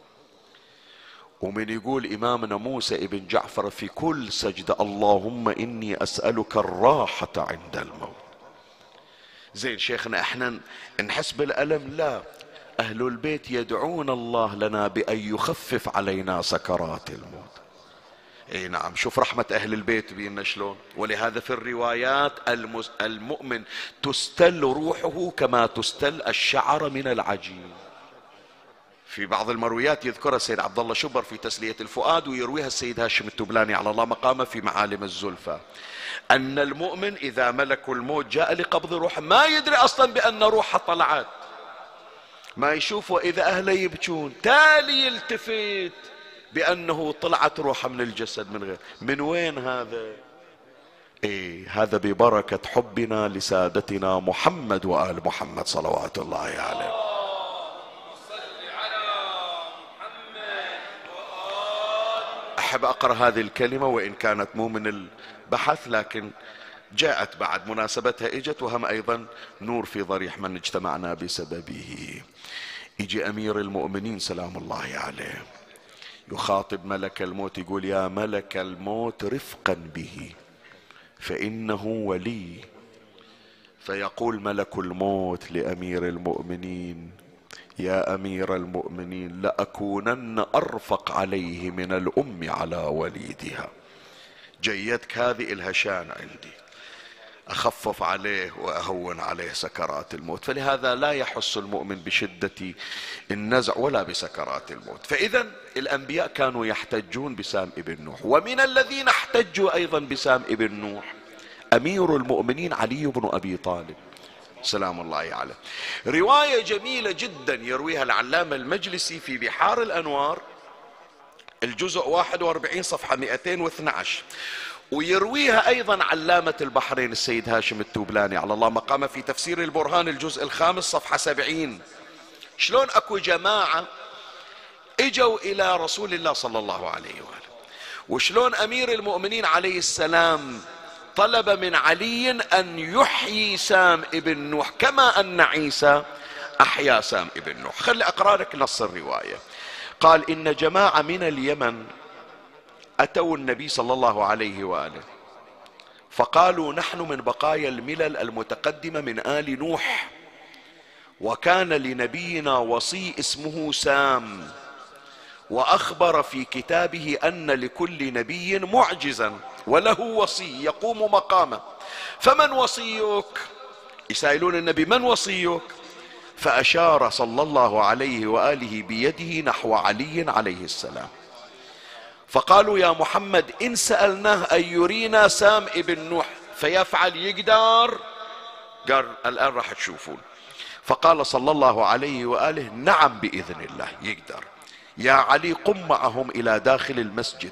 ومن يقول إمامنا موسى ابن جعفر في كل سجدة: اللهم إني أسألك الراحة عند الموت. زين شيخنا احنا نحس بالألم؟ لا، أهل البيت يدعون الله لنا بأن يخفف علينا سكرات الموت. اي نعم، شوف رحمة أهل البيت بينا شلون. ولهذا في الروايات المؤمن تستل روحه كما تستل الشعر من العجين. في بعض المرويات يذكرها السيد عبد الله شبر في تسلية الفؤاد، ويرويها السيد هاشم التبلاني على الله مقامه في معالم الزلفى، أن المؤمن إذا ملك الموت جاء لقبض روحه ما يدري أصلا بأن روحه طلعت، ما يشوف وإذا أهله يبكون، تالي يلتفت بأنه طلعت روحه من الجسد. من غير من وين هذا؟ إيه، هذا ببركة حبنا لسادتنا محمد وآل محمد صلوات الله عليه. أحب أقرأ هذه الكلمة وإن كانت مو من البحث، لكن جاءت بعد مناسبتها، إجت وهم أيضا نور في ضريح من اجتمعنا بسببه. يجي أمير المؤمنين سلام الله عليه يخاطب ملك الموت، يقول: يا ملك الموت رفقا به فإنه ولي. فيقول ملك الموت لأمير المؤمنين: يا أمير المؤمنين، لأكونن أرفق عليه من الأم على وليدها. جيدك هذه الهشان عندي، أخفف عليه وأهون عليه سكرات الموت. فلهذا لا يحس المؤمن بشدة النزع ولا بسكرات الموت. فإذا الأنبياء كانوا يحتجون بسام ابن نوح. ومن الذين احتجوا أيضا بسام ابن نوح أمير المؤمنين علي بن أبي طالب سلام الله عليه. رواية جميلة جدا يرويها العلامة المجلسي في بحار الأنوار، الجزء واحد وأربعين صفحة مئتين واثني عشر، ويرويها أيضا علامة البحرين السيد هاشم التوبلاني على الله مقامه في تفسير البرهان الجزء الخامس صفحة سبعين. شلون أكو جماعة اجوا إلى رسول الله صلى الله عليه وآله، وشلون أمير المؤمنين عليه السلام طلب من علي أن يحيي سام ابن نوح كما أن عيسى أحيا سام ابن نوح. خلي أقرأ لك نص الرواية. قال: إن جماعة من اليمن أتوا النبي صلى الله عليه وآله فقالوا: نحن من بقايا الملل المتقدمة من آل نوح، وكان لنبينا وصي اسمه سام، وأخبر في كتابه أن لكل نبي معجزا وله وصي يقوم مقامه، فمن وصيك؟ يسألون النبي: من وصيك؟ فأشار صلى الله عليه وآله بيده نحو علي عليه السلام. فقالوا: يا محمد، إن سألناه أن يرينا سام ابن نوح فيفعل، يقدر؟ قال: الآن راح تشوفون. فقال صلى الله عليه وآله: نعم بإذن الله يقدر. يا علي، قم معهم إلى داخل المسجد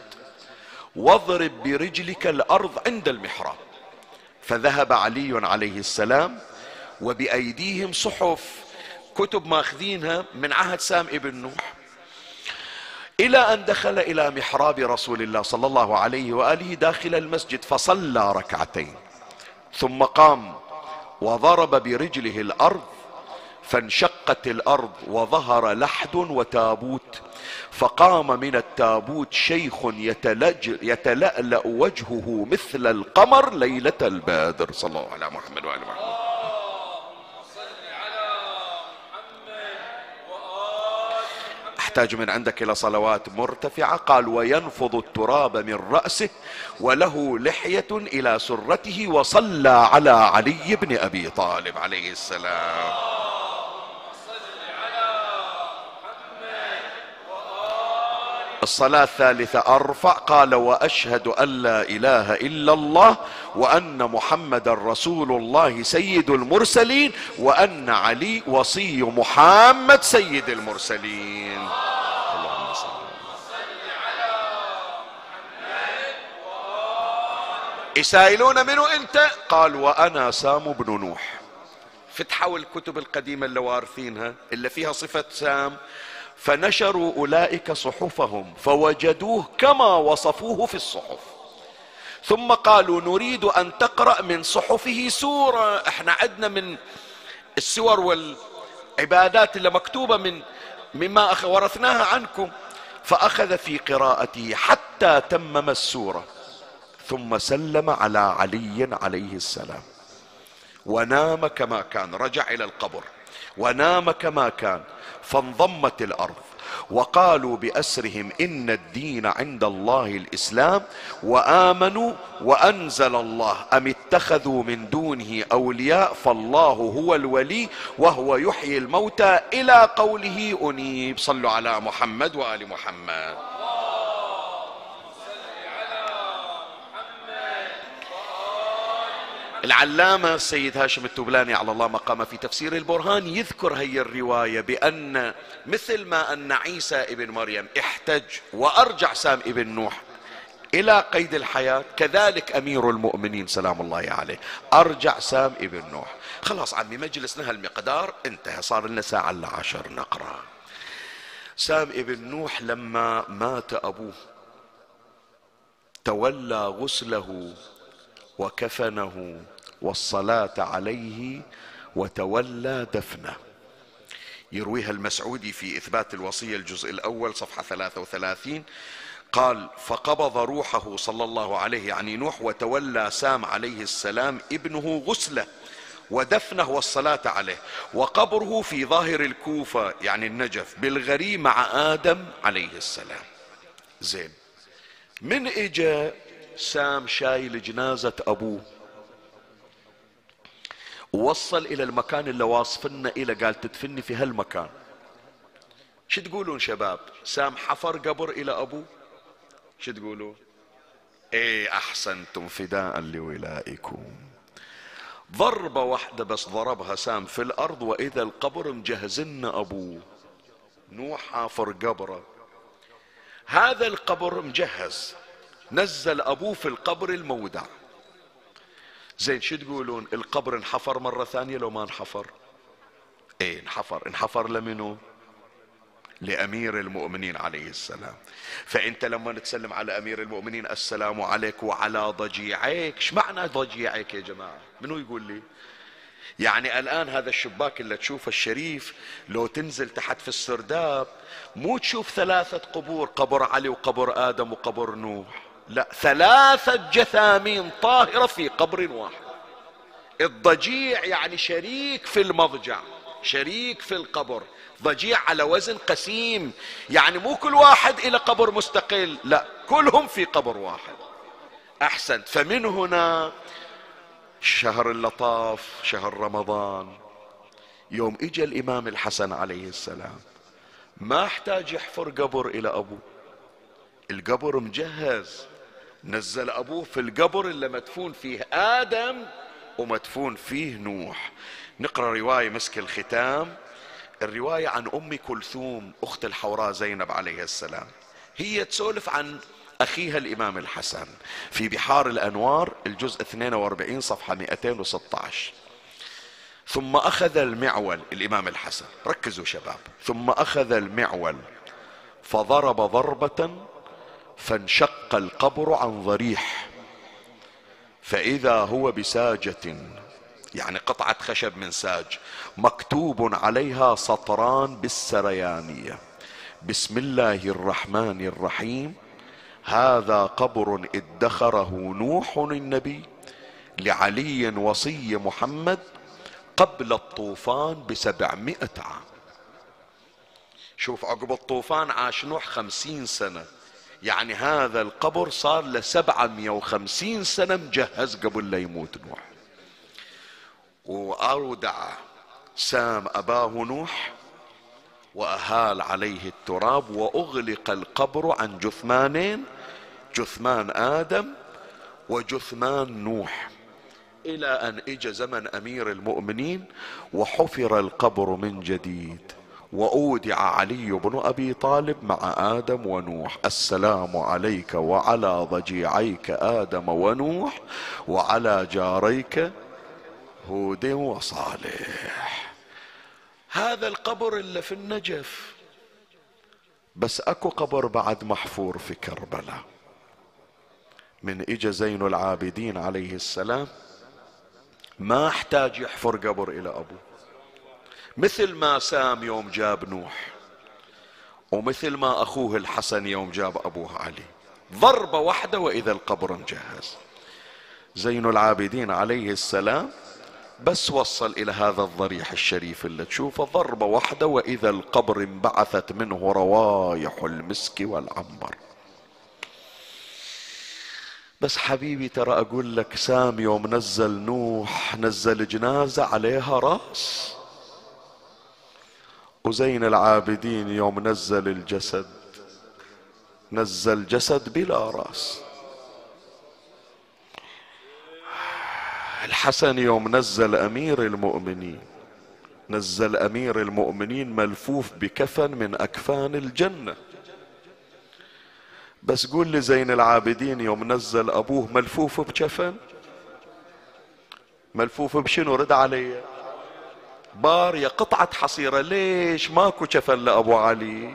واضرب برجلك الأرض عند المحراب. فذهب علي عليه السلام وبأيديهم صحف، كتب ماخذينها من عهد سام ابن نوح، إلى أن دخل إلى محراب رسول الله صلى الله عليه وآله داخل المسجد فصلى ركعتين، ثم قام وضرب برجله الأرض فانشقت الأرض وظهر لحد وتابوت، فقام من التابوت شيخ يتلألأ وجهه مثل القمر ليلة البدر. صلى الله على محمد وآل محمد. احتاج من عندك الى صلوات مرتفعة. قال وينفض التراب من رأسه وله لحية الى سرته، وصلى على علي بن ابي طالب عليه السلام. الصلاة الثالثة أرفع، قال وأشهد أن لا إله إلا الله وأن محمد رسول الله سيد المرسلين وأن علي وصي محمد سيد المرسلين. اللهم صل على محمد. يسائلون منو أنت؟ قال وأنا سام بن نوح. فتحوا الكتب القديمة اللي وارثينها اللي فيها صفة سام، فنشروا أولئك صحفهم فوجدوه كما وصفوه في الصحف، ثم قالوا نريد أن تقرأ من صحفه سورة، احنا عندنا من السور والعبادات اللي مكتوبة من مما ورثناها عنكم. فأخذ في قراءته حتى تمم السورة، ثم سلم على علي عليه السلام ونام كما كان، رجع إلى القبر ونام كما كان. فانضمت الأرض وقالوا بأسرهم إن الدين عند الله الإسلام، وآمنوا وأنزل الله أم اتخذوا من دونه أولياء فالله هو الولي وهو يحيي الموتى إلى قوله أنيب. صلوا على محمد وآل محمد. العلامة السيد هاشم التبلاني على الله مقام في تفسير البرهان يذكر هي الرواية بأن مثل ما أن عيسى ابن مريم احتج وأرجع سام ابن نوح إلى قيد الحياة، كذلك أمير المؤمنين سلام الله عليه أرجع سام ابن نوح. خلاص عمي مجلسنا هالمقدار انتهى، صار لنا ساعة إلا عشر نقرأ. سام ابن نوح لما مات أبوه تولى غسله وكفنه والصلاة عليه وتولى دفنه. يرويها المسعودي في إثبات الوصية الجزء الأول صفحة ثلاثة وثلاثين، قال فقبض روحه صلى الله عليه يعني نوح، وتولى سام عليه السلام ابنه غسله ودفنه والصلاة عليه، وقبره في ظاهر الكوفة يعني النجف بالغري مع آدم عليه السلام. زين، من اجا سام شايل جنازة أبوه ووصل إلى المكان اللي واصفنا إلى، قال تدفني في هالمكان. شو تقولون شباب؟ سام حفر قبر إلى أبوه؟ شو تقولون؟ إيه أحسنتم، فداء لولائكم. ضربة واحدة بس ضربها سام في الأرض وإذا القبر مجهزنا أبوه. نوح حافر قبره، هذا القبر مجهز، نزل أبوه في القبر المودع. زين شو تقولون؟ القبر انحفر مرة ثانية لو ما انحفر؟ ايه انحفر. انحفر لمنو؟ لأمير المؤمنين عليه السلام. فأنت لما تسلم على أمير المؤمنين السلام عليك وعلى ضجيعيك، ايش معنى ضجيعيك يا جماعة؟ منو يقول لي؟ يعني الآن هذا الشباك اللي تشوفه الشريف لو تنزل تحت في السرداب مو تشوف ثلاثة قبور، قبر علي وقبر آدم وقبر نوح، لا، ثلاثة جثامين طاهرة في قبر واحد. الضجيع يعني شريك في المضجع، شريك في القبر. ضجيع على وزن قسيم، يعني مو كل واحد إلى قبر مستقل، لا، كلهم في قبر واحد. أحسنت. فمن هنا شهر اللطاف شهر رمضان، يوم اجى الإمام الحسن عليه السلام ما احتاج يحفر قبر إلى أبوه، القبر مجهز، نزل أبوه في القبر اللي مدفون فيه آدم ومدفون فيه نوح. نقرأ رواية مسك الختام، الرواية عن أم كلثوم أخت الحوراء زينب عليه السلام، هي تسولف عن أخيها الإمام الحسن في بحار الأنوار الجزء اثنين وأربعين صفحة مئتين وستة عشر. ثم أخذ المعول الإمام الحسن، ركزوا شباب، ثم أخذ المعول فضرب ضربة فانشق القبر عن ضريح، فإذا هو بساجة، يعني قطعة خشب من ساج، مكتوب عليها سطران بالسريانية: بسم الله الرحمن الرحيم، هذا قبر ادخره نوح النبي لعلي وصي محمد قبل الطوفان بسبعمائة عام. شوف، عقب الطوفان عاش نوح خمسين سنة، يعني هذا القبر صار له سبعمائة وخمسين سنة مجهز قبل لا يموت نوح. وأودع سام أباه نوح وأهال عليه التراب، وأغلق القبر عن جثمانين، جثمان آدم وجثمان نوح، إلى أن إجى زمن أمير المؤمنين وحفر القبر من جديد، وأودع علي بن أبي طالب مع آدم ونوح: السلام عليك وعلى ضجيعيك آدم ونوح وعلى جاريك هود وصالح. هذا القبر اللي في النجف. بس اكو قبر بعد محفور في كربلاء. من اجى زين العابدين عليه السلام ما احتاج يحفر قبر الى ابوه، مثل ما سام يوم جاب نوح، ومثل ما اخوه الحسن يوم جاب ابوه علي، ضربة واحدة واذا القبر مجهز. زين العابدين عليه السلام بس وصل الى هذا الضريح الشريف اللي تشوفه، ضربة واحدة واذا القبر انبعثت منه روايح المسك والعنبر. بس حبيبي ترى اقول لك، سام يوم نزل نوح نزل جنازة عليها راس، وزين العابدين يوم نزل الجسد نزل جسد بلا راس. الحسن يوم نزل امير المؤمنين نزل امير المؤمنين ملفوف بكفن من اكفان الجنة. بس قول لي زين العابدين يوم نزل ابوه ملفوف بكفن، ملفوف بشنو؟ رد علي. بارية، قطعة حصيرة. ليش ماكو كفن لابو علي؟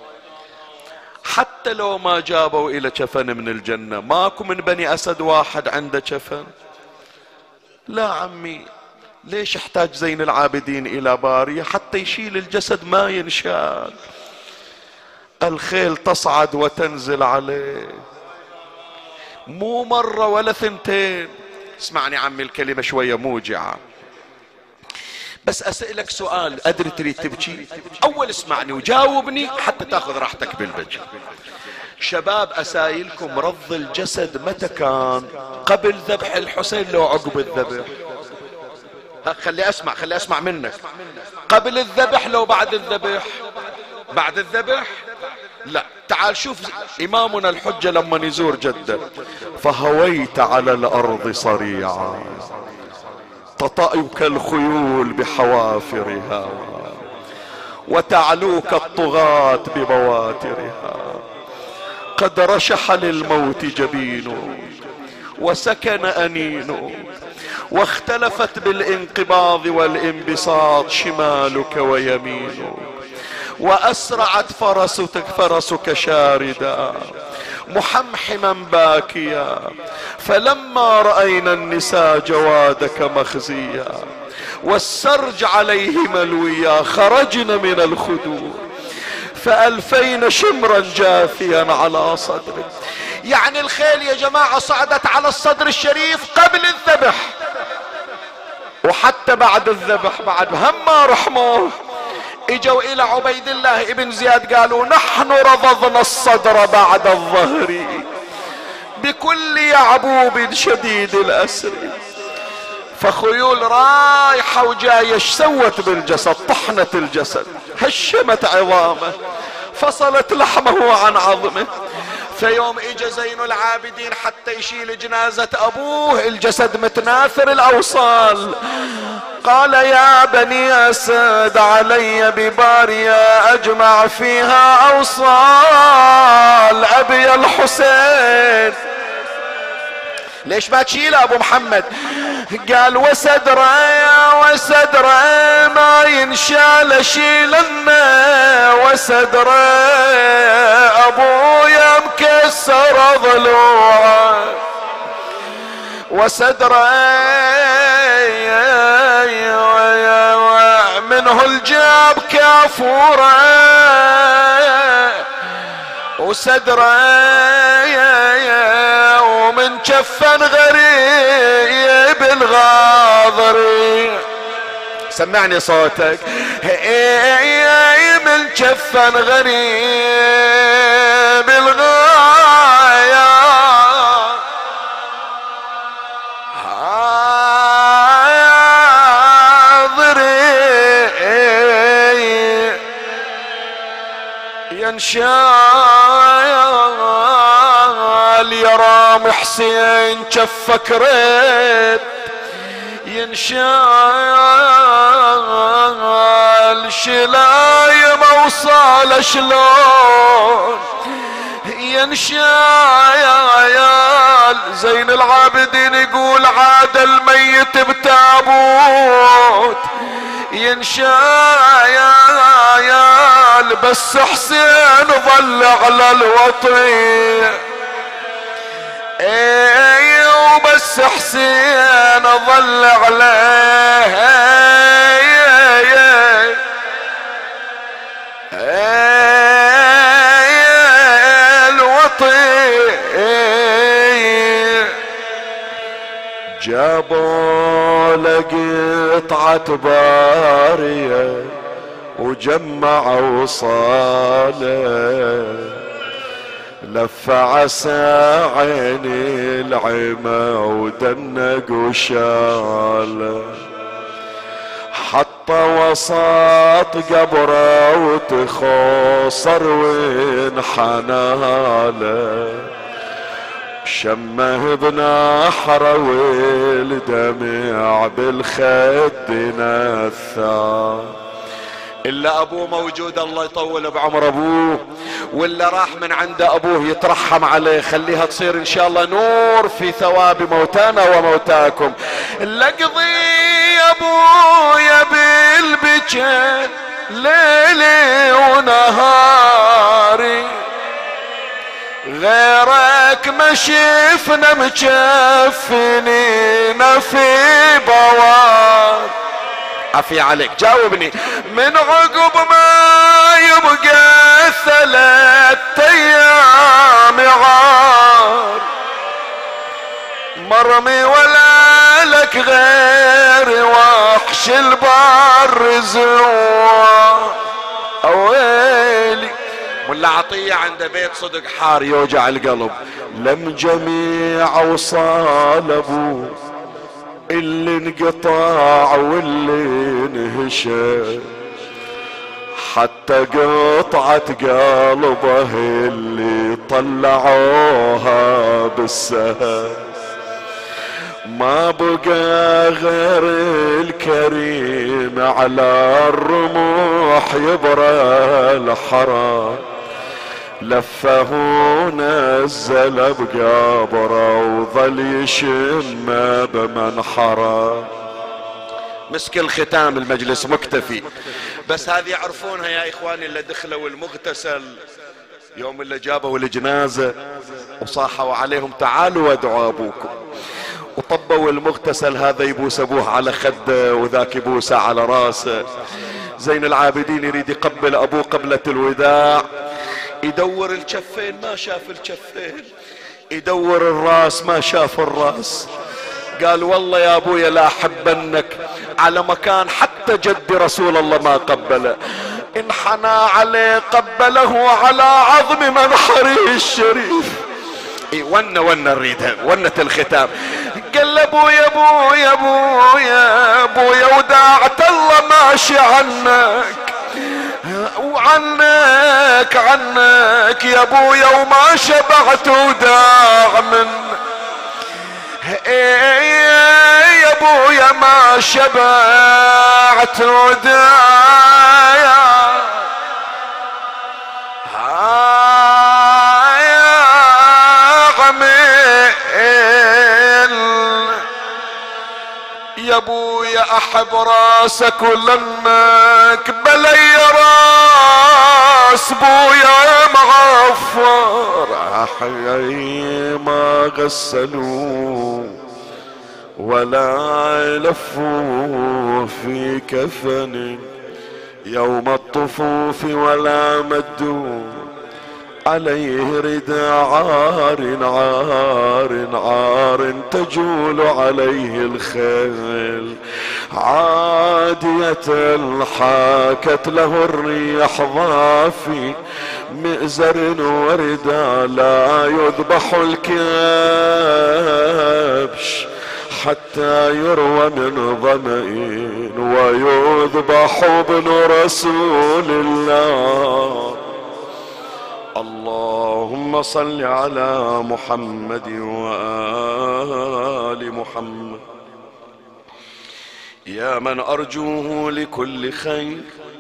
حتى لو ما جابوا الى كفن من الجنة، ماكو من بني اسد واحد عنده كفن؟ لا عمي، ليش احتاج زين العابدين الى بارية حتى يشيل الجسد ما ينشال؟ الخيل تصعد وتنزل عليه، مو مرة ولا ثنتين. اسمعني عمي، الكلمة شوية موجعة، بس اسألك سؤال، ادري تريد تبكي؟ اول اسمعني وجاوبني حتى تاخذ راحتك بالبكي. شباب اسايلكم، رض الجسد متى كان؟ قبل ذبح الحسين لو عقب الذبح؟ خلي اسمع خلي اسمع منك. قبل الذبح لو بعد الذبح؟ بعد الذبح. لا، تعال شوف امامنا الحجة لما يزور جدة: فهويت على الارض صريعا تطأك الخيول بحوافرها، وتعلوك الطغاة ببواترها، قد رشح للموت جبينه وسكن أنينه، واختلفت بالانقباض والانبساط شمالك ويمينك، وأسرعت فرسك فرسك شاردا محمحما باكيا، فلما رأينا النساء جوادك مخزيا والسرج عليه ملويا خرجنا من الخدور فألفين شمرا جاثيا على صدرك. يعني الخيل يا جماعة صعدت على الصدر الشريف قبل الذبح، وحتى بعد الذبح بعد هم ما رحموه. اجوا الى عبيد الله ابن زياد قالوا: نحن رضضنا الصدر بعد الظهر بكل يعبوب شديد الاسر. فخيول رايحة وجاية ايش سوت بالجسد؟ طحنت الجسد، هشمت عظامه، فصلت لحمه عن عظمه. فيوم اجى زين العابدين حتى يشيل جنازة ابوه، الجسد متناثر الاوصال، قال: يا بني اسد علي بباريا اجمع فيها اوصال ابي الحسين. ليش ما تشيله ابو محمد؟ قال وصدره وصدره ما ينشال اشيلنا، وصدره ابويا مكسر ضلوعه، وصدره منه الجاب كافوره، وصدره ومن جفن غريب الغاضري. سمعني صوتك. من جفن غريب الغاية حاضري ينشال يا رام حسين جفك ريت، ينشال شلايم اوصال شلون، ينشال زين العابدين يقول عاد الميت بتابوت، ينشال بس حسين ظل على الوطي، ايه وبس حسين ظل عليه الوطي. جابوا لقطعة بارية وجمعوا صاله، لف عسى عيني العمى ودنق وشال، حط وسط قبره وتخوصر وانحناله، شمه بنحره والدمع بالخد نثار. إلا أبوه موجود الله يطول بعمر أبوه، واللي راح من عند أبوه يترحم عليه، خليها تصير إن شاء الله نور في ثواب موتانا وموتاكم. لقضي يا أبويا بالبكاء ليلي ونهاري، غيرك ما شفنا مكفنين في بوار. عفي عليك جاوبني. من عقب ما يبقى ثلاث ايام عار، مرمي ولا لك غير وحش البر زوار. اويلي ملا عطية عند بيت صدق حار يوجع القلب، لم جميع وصال ابوه اللي انقطع واللي انهشى، حتى قطعة قلبه اللي طلعوها بالسهل، ما بقى غير الكريم على الرموح يبرى الحرام، لفه نزل بقبره وظل يشم بمنحره. مسك الختام المجلس مكتفي، بس هذه يعرفونها يا اخواني اللي دخلوا المغتسل يوم اللي جابوا الجنازة وصاحوا عليهم تعالوا وادعوا ابوكم، وطبوا المغتسل، هذا يبوس ابوه على خده وذاك يبوسه على راسه. زين العابدين يريد يقبل ابوه قبلة الوداع، يدور الكفين ما شاف الكفين، يدور الراس ما شاف الراس. قال والله يا ابويا لا احبنك على مكان حتى جدي رسول الله ما قبله، انحنى عليه قبله على عظم منحره الشريف. اي ون ون نريدها ونة الختام. قال ابويا ابويا ابويا ابويا وداعة الله ماشي عنك وعنك عنك يا ابويا وما شبعت وداع من يا ابويا ما شبعت وداع يا ابويا احب راسك ولنك بلي راس بويا مغفر، احيي ما غسلوا ولا لفوا في كفن يوم الطفوف ولا مدوا عليه ردى عار عار عار تجول عليه الخيل، عادية حاكت له الريح ضافي مئزر وردى لا يذبح الكبش حتى يروى من ظمأ ويذبح ابن رسول الله. اللهم صل على محمد وآل محمد. يا من أرجوه لكل خير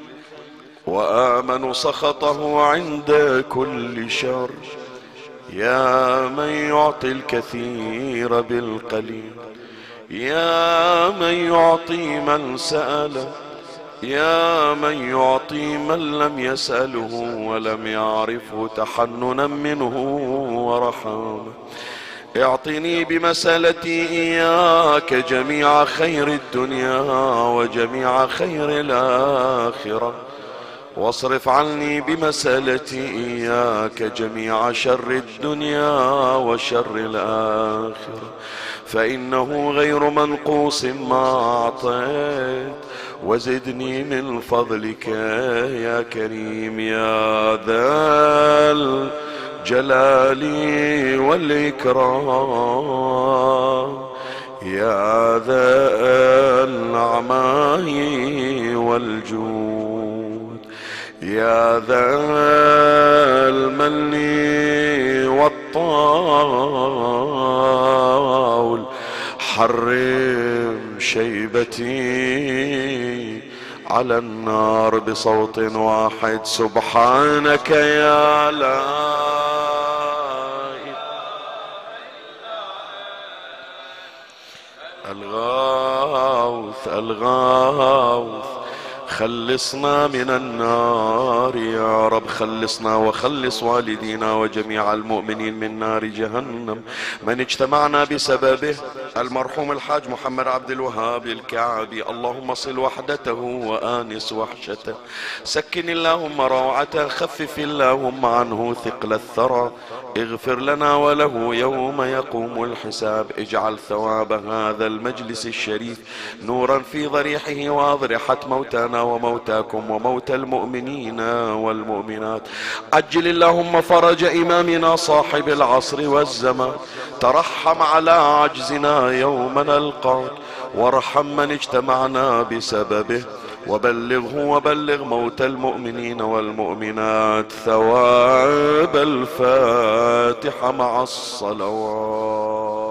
وآمن سخطه عند كل شر، يا من يعطي الكثير بالقليل، يا من يعطي من سأله، يا من يعطي من لم يسأله ولم يعرفه تحننا منه ورحمة. اعطني بمسألتي إياك جميع خير الدنيا وجميع خير الآخرة، واصرف عني بمسألتي إياك جميع شر الدنيا وشر الآخرة، فإنه غير منقوص ما أعطيت، وزدني من فضلك يا كريم يا ذا الجلال والإكرام، يا ذا النعماء والجود، يا ذا المن والطول، حرم شيبتي على النار بصوت واحد، سبحانك يا لا الغوث الغوث، خلصنا من النار يا رب، خلصنا وخلص والدينا وجميع المؤمنين من نار جهنم. من اجتمعنا بسببه المرحوم الحاج محمد عبد الوهاب الكعبي، اللهم صل وحدته وآنس وحشته، سكن اللهم روعته، خفف اللهم عنه ثقل الثرى، اغفر لنا وله يوم يقوم الحساب، اجعل ثواب هذا المجلس الشريف نورا في ضريحه وأضرحة موتانا وموتاكم وموتى المؤمنين والمؤمنات. عجل اللهم فرج إمامنا صاحب العصر والزمان، ترحم على عجزنا يوم نلقاك، وارحم من اجتمعنا بسببه، وبلغه وبلغ موتى المؤمنين والمؤمنات ثواب الفاتحة مع الصلوات.